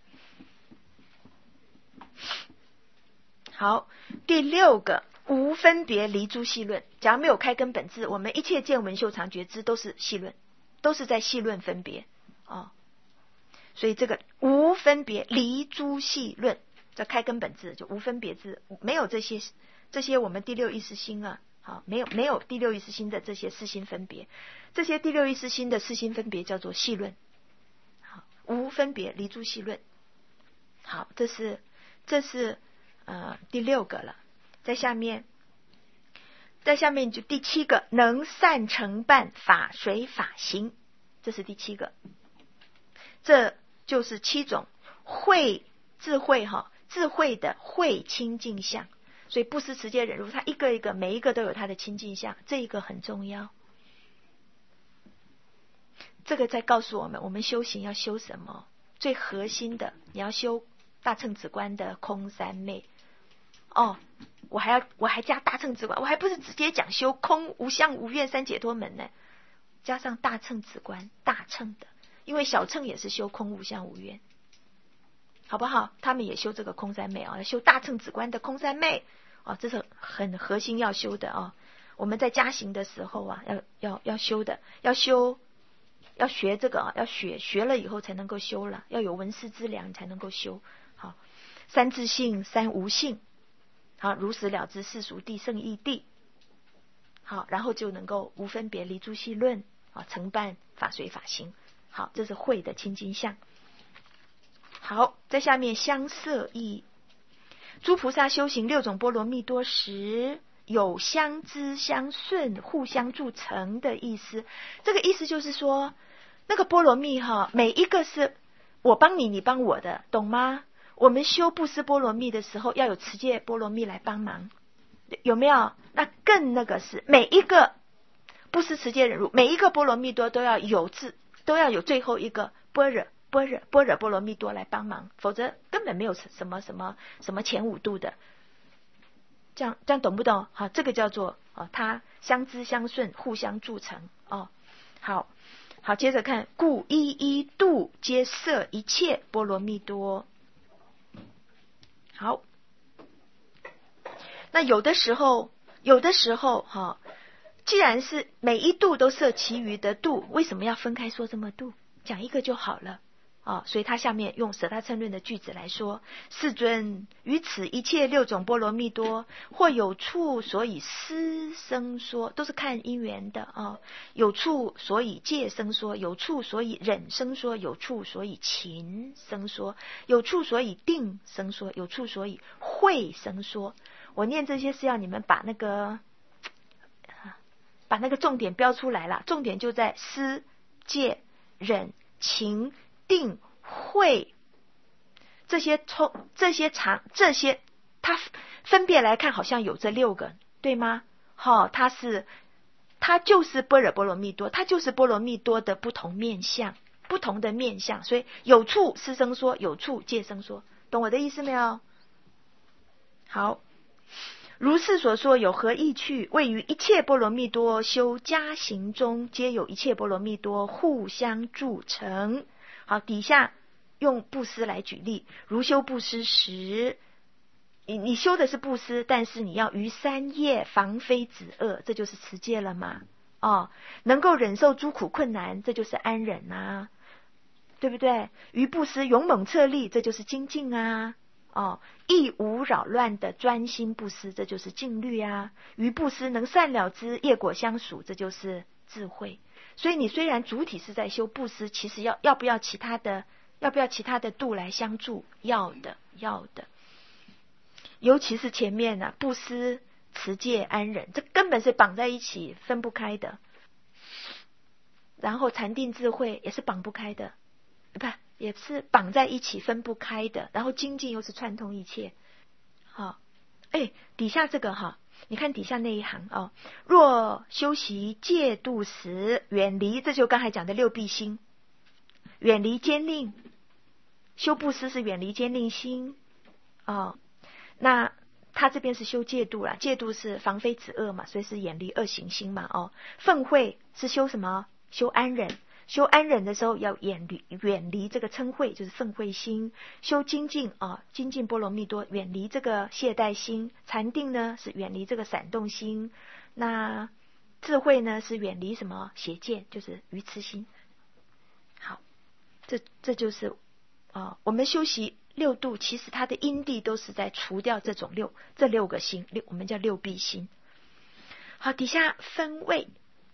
好，第六个，无分别离诸细论。假如没有开根本智，我们一切见闻嗅尝觉知都是细论，都是在细论分别哦。所以这个无分别离诸细论，这开根本智就无分别智，没有这些这些我们第六意识心啊，好，没有没有第六意识心的这些四心分别，这些第六意识心的四心分别叫做细论。好，无分别离诸细论。好，这是这是呃第六个了。在下面，在下面就第七个，能善承办法随法行，这是第七个。这就是七种慧智慧哈，智慧的慧清净相。所以不思持戒忍辱，它一个一个每一个都有它的清净相，这一个很重要。这个在告诉我们，我们修行要修什么？最核心的，你要修大乘止观的空三昧。哦，我还要我还加大乘止观，我还不是直接讲修空无相无愿三解脱门呢，加上大乘止观，大乘的。因为小乘也是修空无相无愿，好不好？他们也修这个空三昧啊，修大乘止观的空三昧啊，这是很核心要修的啊。我们在加行的时候啊，要要要修的，要修，要学这个啊，要学学了以后才能够修了，要有闻思之良才能够修。好，三自性、三无性，好，如实了知世俗谛、圣义谛，好，然后就能够无分别离诸细论啊，承办法随法行。好，这是慧的清净相。好，在下面相摄意，诸菩萨修行六种波罗蜜多时，有相知相顺、互相助成的意思。这个意思就是说，那个波罗蜜哈，每一个是我帮你，你帮我的，懂吗？我们修布施波罗蜜的时候，要有持戒波罗蜜来帮忙，有没有？那更那个是每一个布施持戒忍辱，每一个波罗蜜多都要有自。都要有最后一个般若般若般若波罗蜜多来帮忙，否则根本没有什么什么什么前五度的。这样这样懂不懂？好，这个叫做哦，它相知相顺，互相助成哦。好好，接着看，故一一度皆摄一切波罗蜜多。好，那有的时候，有的时候哈。哦，既然是每一度都摄其余的度，为什么要分开说这么度？讲一个就好了啊！所以他下面用舍大乘论的句子来说：世尊，于此一切六种波罗蜜多，或有处所以思生说，都是看因缘的啊。有处所以戒生说，有处所以忍生说，有处所以勤生说，有处所以定生说，有处所以慧生说。我念这些是要你们把那个。把那个重点标出来了，重点就在思、戒、 忍、勤、定、慧，这些从这些常这些，它分别来看，好像有这六个，对吗？好、哦，它是它就是般若波罗蜜多，它就是波罗蜜多的不同面相，不同的面相，所以有处师生说，有处借生说，懂我的意思没有？好。如是所说，有何意趣？谓于一切波罗蜜多修加行中，皆有一切波罗蜜多互相助成。好，底下用布施来举例，如修布施时，你你修的是布施，但是你要于三业防非止恶，这就是持戒了嘛？哦，能够忍受诸苦困难，这就是安忍啊，对不对？于布施勇猛策力，这就是精进啊。哦，亦无扰乱的专心布施，这就是静虑啊。于布施能善了之，业果相属，这就是智慧。所以你虽然主体是在修布施，其实要要不要其他的，要不要其他的度来相助？要的，要的。尤其是前面呢、啊，布施、持戒、安忍，这根本是绑在一起，分不开的。然后禅定智慧也是绑不开的，不。也是绑在一起分不开的，然后精进又是串通一切。好，哎，底下这个哈，你看底下那一行哦，若修习戒度时，远离，这就刚才讲的六臂心，远离奸佞，修布施是远离奸佞心哦。那他这边是修戒度啦，戒度是防非止恶嘛，所以是远离恶行心嘛哦。愤恚是修什么？修安忍。修安忍的时候要远离远离这个嗔恚，就是愤恚心。修精进啊，精进波罗蜜多，远离这个懈怠心。禅定呢是远离这个闪动心。那智慧呢是远离什么？邪见，就是愚痴心。好，这这就是啊，我们修习六度，其实它的因地都是在除掉这种六这六个心，六我们叫六臂心。好，底下分位。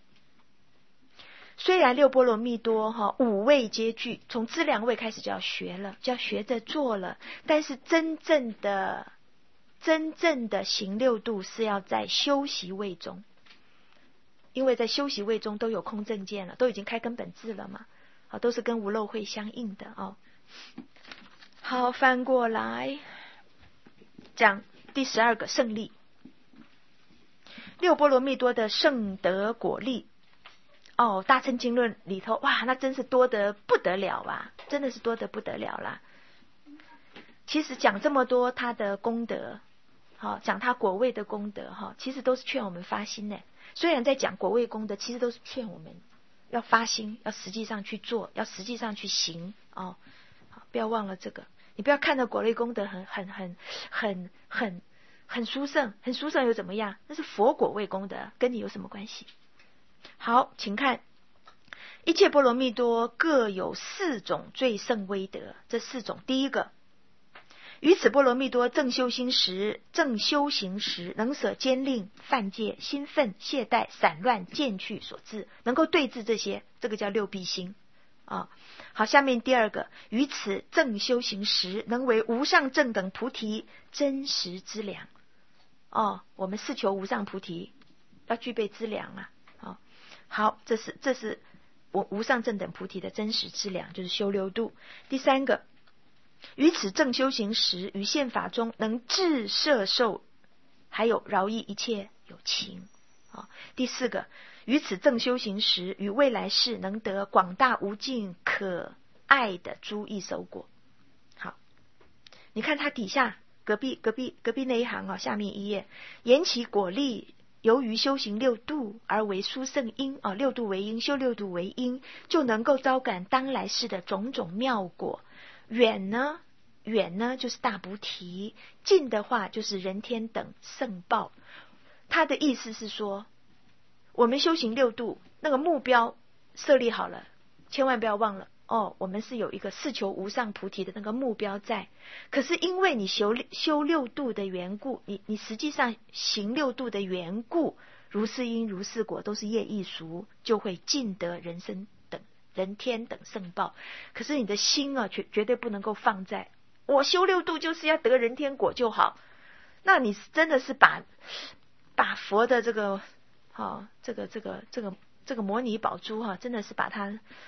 虽然六波罗蜜多哈五位皆具，从资粮位开始就要学了，就要学着做了。但是真正的真正的行六度是要在修习位中，因为在修习位中都有空正见了，都已经开根本智了嘛，啊，都是跟无漏慧相应的哦。好，翻过来讲第十二个胜利，六波罗蜜多的胜德果利。哦，大乘经论里头，哇，那真是多得不得了啊！真的是多得不得了啦。其实讲这么多他的功德，好、哦、讲他果位的功德哈、哦，其实都是劝我们发心呢。虽然在讲果位功德，其实都是劝我们要发心，要实际上去做，要实际上去行哦。好，不要忘了这个。你不要看到果位功德很很很很很很殊胜，很殊胜又怎么样？那是佛果位功德，跟你有什么关系？好，请看一切波罗蜜多各有四种最胜威德。这四种，第一个，于此波罗蜜多正修心时，正修行时，能舍奸佞、犯戒、兴奋、懈怠、散乱、渐去所致，能够对治这些，这个叫六臂心啊。好，下面第二个，于此正修行时，能为无上正等菩提真实资粮。哦，我们是求无上菩提，要具备资粮啊。好，这是这是我无上正等菩提的真实资粮，就是修六度。第三个，于此正修行时，于现法中能治摄受，还有饶益一切有情。啊，第四个，于此正修行时，于未来世能得广大无尽可爱的诸异熟果。好，你看它底下隔壁隔壁隔壁那一行啊，下面一页，言其果利。由于修行六度而为殊胜因啊，六度为因，修六度为因，就能够招感当来世的种种妙果。远呢，远呢就是大菩提，近的话就是人天等圣报。他的意思是说，我们修行六度，那个目标设立好了，千万不要忘了哦，我们是有一个是求无上菩提的那个目标在。可是因为你修修六度的缘故，你你实际上行六度的缘故，如是因如是果，都是业易熟，就会尽得人生等人天等圣报。可是你的心啊，绝绝对不能够放在我修六度就是要得人天果就好。那你真的是把把佛的这个好、哦、这个这个这个这个摩尼宝珠哈、啊，真的是把它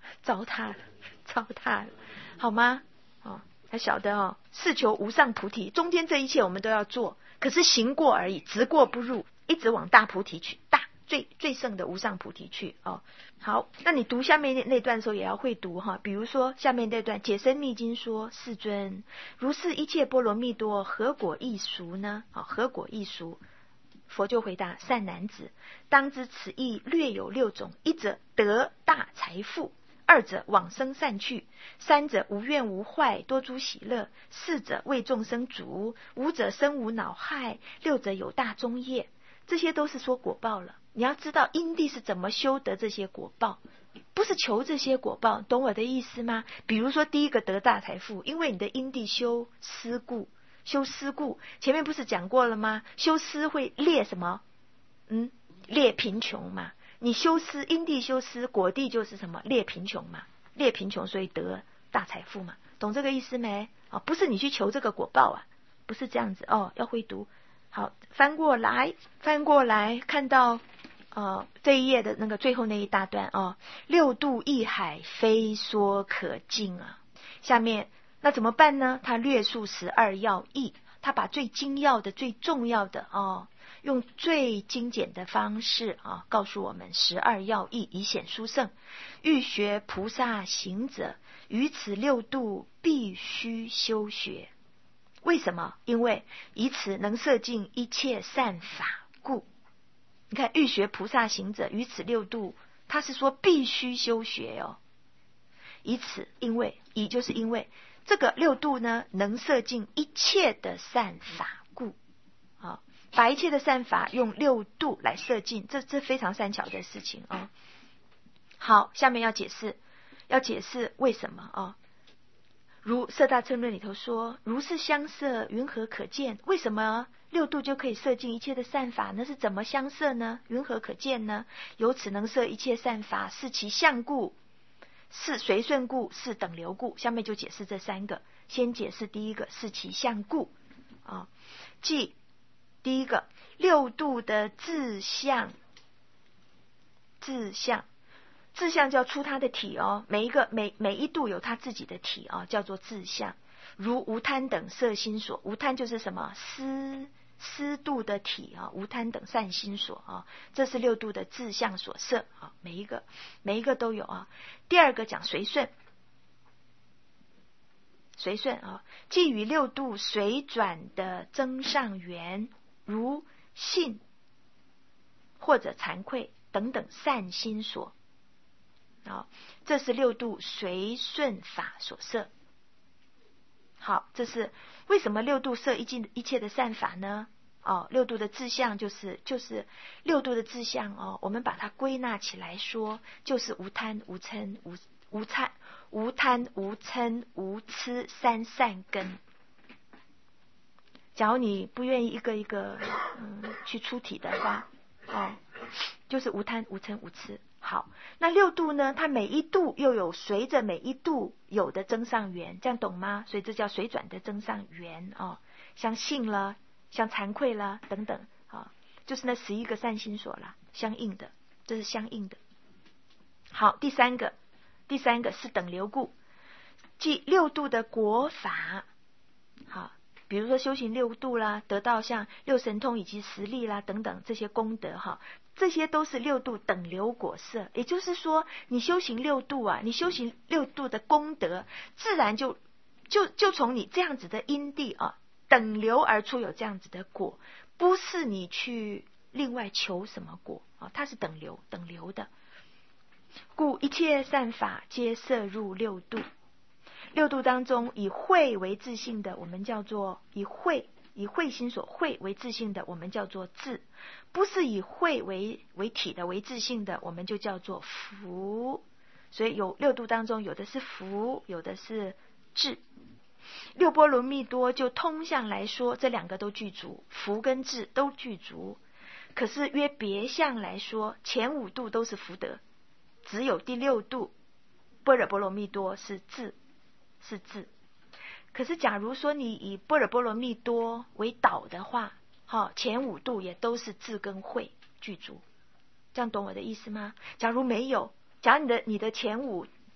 糟蹋了，糟蹋了，好吗？哦，还晓得哦，是求无上菩提，中间这一切我们都要做，可是行过而已，直过不入，一直往大菩提去，大最最胜的无上菩提去哦。好，那你读下面那那段的时候也要会读哈，比如说下面那段解深密经说，世尊，如是一切波罗蜜多，何果易熟呢？啊、哦，何果易熟？佛就回答，善男子，当知此意略有六种：一者得大财富，二者往生善趣，三者无怨无坏，多诸喜乐，四者为众生主，五者身无恼害，六者有大宗业。这些都是说果报了。你要知道因地是怎么修得这些果报，不是求这些果报，懂我的意思吗？比如说第一个得大财富，因为你的因地修思故，修思故，前面不是讲过了吗？修思会列什么？嗯，列贫穷嘛。你修思因地修思，果地就是什么？列贫穷嘛，列贫穷，所以得大财富嘛。懂这个意思没？哦，不是你去求这个果报啊，不是这样子哦，要会读。好，翻过来，翻过来，看到呃这一页的那个最后那一大段哦，六度一海，非说可尽啊。下面那怎么办呢？他略述十二要义，他把最精要的、最重要的哦，用最精简的方式啊，告诉我们十二要义，以显殊胜。欲学菩萨行者，于此六度必须修学。为什么？因为以此能摄尽一切善法故。你看，欲学菩萨行者，于此六度，他是说必须修学哦。以此，因为以就是因为这个六度呢，能摄尽一切的善法故。啊，把一切的善法用六度来摄尽，这这非常善巧的事情啊、哦。好，下面要解释，要解释为什么啊、哦？如《摄大乘论》里头说，如是相摄，云何可见？为什么六度就可以摄尽一切的善法呢？是怎么相摄呢？云何可见呢？由此能摄一切善法，是其相故，是随顺故，是等流故。下面就解释这三个。先解释第一个，是其相故啊，即第一个六度的自相，自相。自相就要出它的体哦，每一个每每一度有它自己的体哦，叫做自相。如无贪等摄心所，无贪就是什么思思度的体啊，无贪等善心所啊，这是六度的自相所摄啊，每一个每一个都有啊。第二个讲随顺，随顺啊，即与六度随转的增上缘，如信或者惭愧等等善心所。哦，这是六度随顺法所摄。好，这是为什么六度摄一尽一切的善法呢？哦，六度的志向就是就是六度的志向哦，我们把它归纳起来说，就是无贪无嗔无无贪无贪无嗔无痴三善根。假如你不愿意一个一个嗯去出题的话，哦，就是无贪无嗔无痴。好，那六度呢？它每一度又有随着每一度有的增上缘，这样懂吗？所以这叫随转的增上缘哦，像信了，像惭愧了等等啊、哦，就是那十一个善心所啦，相应的，这是相应的。好，第三个，第三个是等流故，即六度的果法。好，比如说修行六度啦，得到像六神通以及十力啦等等这些功德哈。这些都是六度等流果摄，也就是说，你修行六度啊，你修行六度的功德，自然就就就从你这样子的因地啊，等流而出有这样子的果，不是你去另外求什么果啊，它是等流等流的。故一切善法皆摄入六度，六度当中以慧为自性的，我们叫做以慧。以慧心所慧为自性的，我们叫做智；不是以慧为为体的为自性的，我们就叫做福。所以有六度当中，有的是福，有的是智。六波罗蜜多就通向来说，这两个都具足，福跟智都具足。可是约别相来说，前五度都是福德，只有第六度般若波罗蜜多是智，是智。可是假如说你以般若波罗蜜多为导的话，好，前五度也都是智跟慧具足，这样懂我的意思吗？假如没有，假如你的你的前五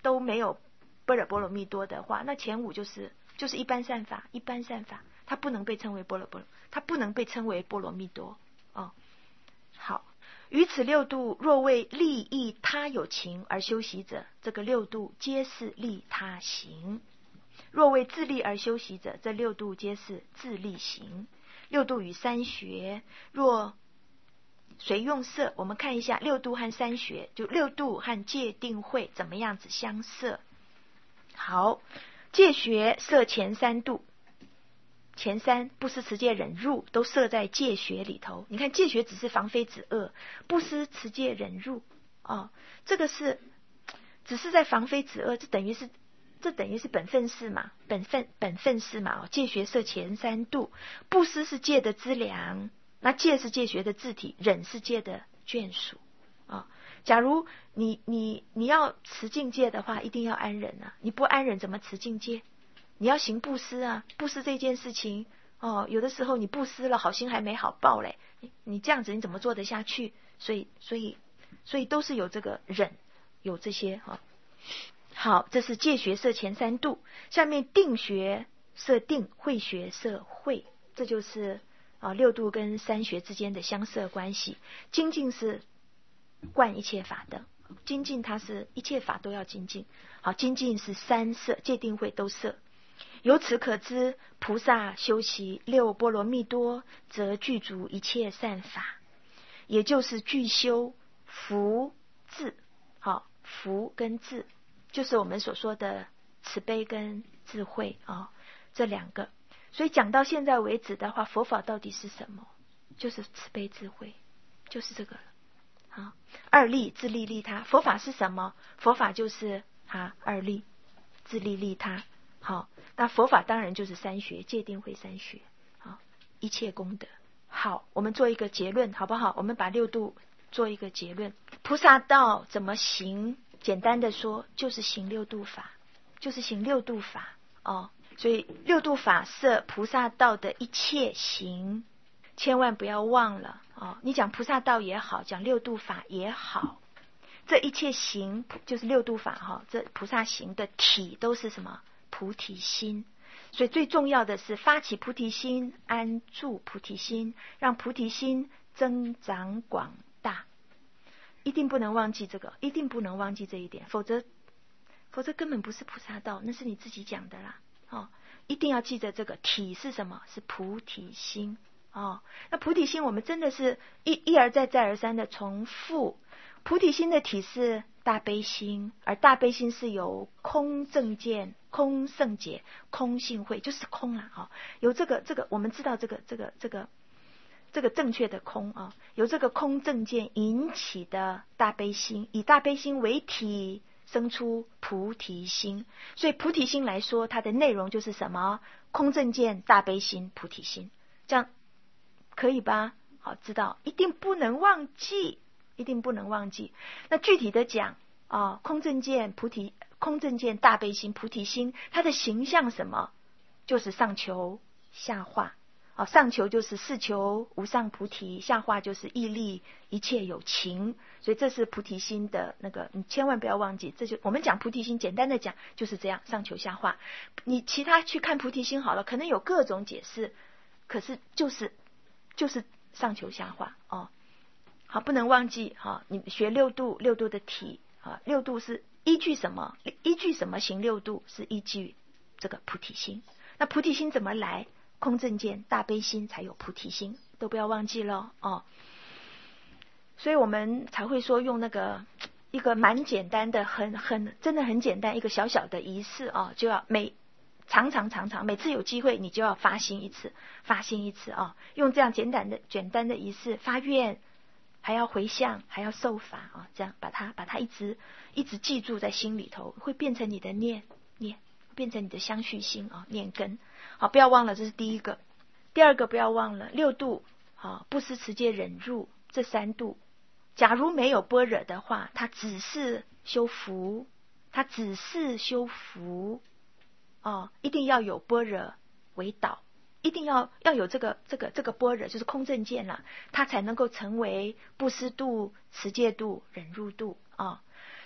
都没有般若波罗蜜多的话，那前五就是就是一般善法，一般善法，它不能被称为般若波罗，它不能被称为波罗蜜多哦。好，于此六度若为利益他有情而修习者，这个六度皆是利他行；若为自利而修习者，这六度皆是自利行。六度与三学若随用色，我们看一下六度和三学，就六度和戒定慧怎么样子相摄。好，戒学摄前三度，前三布施持戒忍辱都摄在戒学里头。你看戒学只是防非止恶，布施持戒忍辱哦，这个是只是在防非止恶，这等于是这等于是本分事嘛，本分本分事嘛哦。戒学摄前三度，布施是戒的资粮，那戒是戒学的自体，忍是戒的眷属啊、哦。假如你你你要持境界的话，一定要安忍啊！你不安忍怎么持境界？你要行布施啊！布施这件事情哦，有的时候你布施了，好心还没好报嘞，你你这样子你怎么做得下去？所以所以所以都是有这个忍，有这些哈、哦。好，这是戒学摄前三度，下面定学摄定，慧学摄慧，这就是啊六度跟三学之间的相摄关系。精进是贯一切法的，精进它是一切法都要精进。好，精进是三摄，戒定慧都摄。由此可知，菩萨修习六波罗蜜多，则具足一切善法，也就是具修福智。好，福跟智就是我们所说的慈悲跟智慧啊、哦，这两个。所以讲到现在为止的话，佛法到底是什么？就是慈悲智慧，就是这个了。好，二利自利利他。佛法是什么？佛法就是啊二利自利利他。好，那佛法当然就是三学，戒定慧三学，好，一切功德。好，我们做一个结论好不好？我们把六度做一个结论。菩萨道怎么行？简单的说，就是行六度法，就是行六度法哦。所以六度法摄菩萨道的一切行，千万不要忘了哦。你讲菩萨道也好，讲六度法也好，这一切行就是六度法哈、哦。这菩萨行的体都是什么？菩提心。所以最重要的是发起菩提心，安住菩提心，让菩提心增长广大。一定不能忘记这个，一定不能忘记这一点，否则否则根本不是菩萨道，那是你自己讲的啦。哦，一定要记得这个体是什么？是菩提心哦。那菩提心我们真的是一一而再再而三的重复。菩提心的体是大悲心，而大悲心是由空正见、空圣解、空性慧，就是空啦、啊、哦。由这个这个我们知道这个这个这个这个正确的空啊，由这个空正见引起的大悲心，以大悲心为体生出菩提心。所以菩提心来说，它的内容就是什么？空正见、大悲心、菩提心，这样可以吧？好，知道一定不能忘记，一定不能忘记。那具体的讲啊，空正见、菩提、空正见、大悲心、菩提心，它的形象什么？就是上求下化。哦，上求就是四求无上菩提，下化就是义利一切有情，所以这是菩提心的那个，你千万不要忘记。这就我们讲菩提心，简单的讲就是这样，上求下化。你其他去看菩提心好了，可能有各种解释，可是就是就是上求下化哦。好，不能忘记哈、哦，你学六度，六度的体啊，六度是依据什么？依据什么行六度？是依据这个菩提心。那菩提心怎么来？空正见、大悲心才有菩提心，都不要忘记了哦。所以我们才会说用那个一个蛮简单的、很很真的很简单一个小小的仪式哦，就要每常常常常每次有机会你就要发心一次，发心一次哦。用这样简单的简单的仪式发愿，还要回向，还要受法啊、哦，这样把它把它一直一直记住在心里头，会变成你的念念，变成你的相续心啊、哦，念根。好，不要忘了，这是第一个。第二个不要忘了六度，好，布施持戒忍辱这三度。假如没有般若的话，它只是修福，它只是修福哦，一定要有般若为导，一定要要有这个这个这个般若，就是空正见啦，它才能够成为布施度、持戒度、忍辱度啊、哦。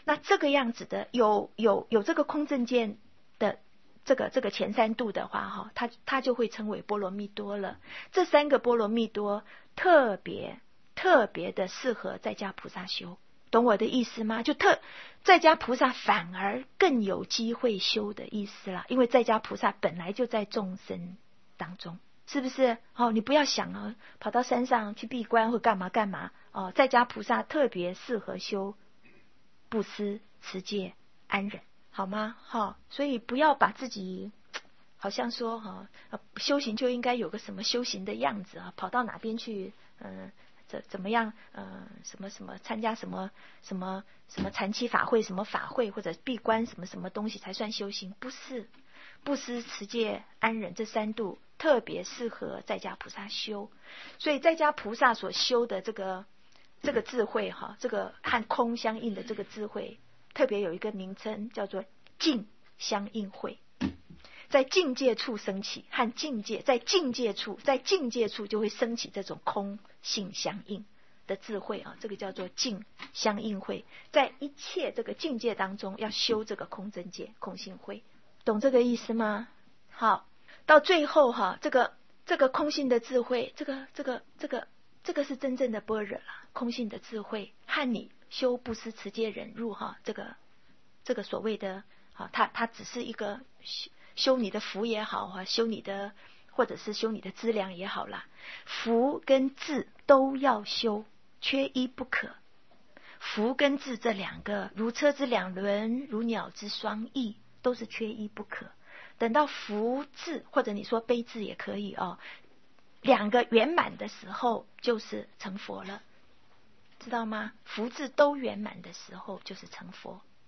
那这个样子的有有有这个空正见的这个这个前三度的话哈，它它就会称为波罗蜜多了。这三个波罗蜜多特别特别的适合在家菩萨修，懂我的意思吗？就特在家菩萨反而更有机会修的意思啦，因为在家菩萨本来就在众生当中，是不是？哦，你不要想哦，跑到山上去闭关或干嘛干嘛哦，在家菩萨特别适合修布施、持戒、安忍，好吗？哈、哦，所以不要把自己好像说哈、哦，修行就应该有个什么修行的样子啊，跑到哪边去，嗯。怎怎么样？呃，什么什么参加什么什么什么禅期法会，什么法会或者闭关什么什么东西才算修行？不是，布施、持戒、安忍这三度特别适合在家菩萨修。所以在家菩萨所修的这个这个智慧哈，这个和空相应的这个智慧，特别有一个名称叫做境相应慧。在境界处升起，和境界在境界处，在境界处就会升起这种空性相应的智慧啊，这个叫做境相应慧。在一切这个境界当中，要修这个空正界、空性慧，懂这个意思吗？好，到最后哈，这个这个空性的智慧，这个这个这个这个是真正的般若啦，空性的智慧和你修布施、持戒、忍辱哈，这个这个所谓的啊，它它只是一个修你的福也好啊，修你的或者是修你的资粮也好啦，福跟智都要修，缺一不可。福跟智这两个如车之两轮，如鸟之双翼，都是缺一不可。等到福智或者你说悲智也可以哦，两个圆满的时候就是成佛了，知道吗？福智都圆满的时候就是成佛。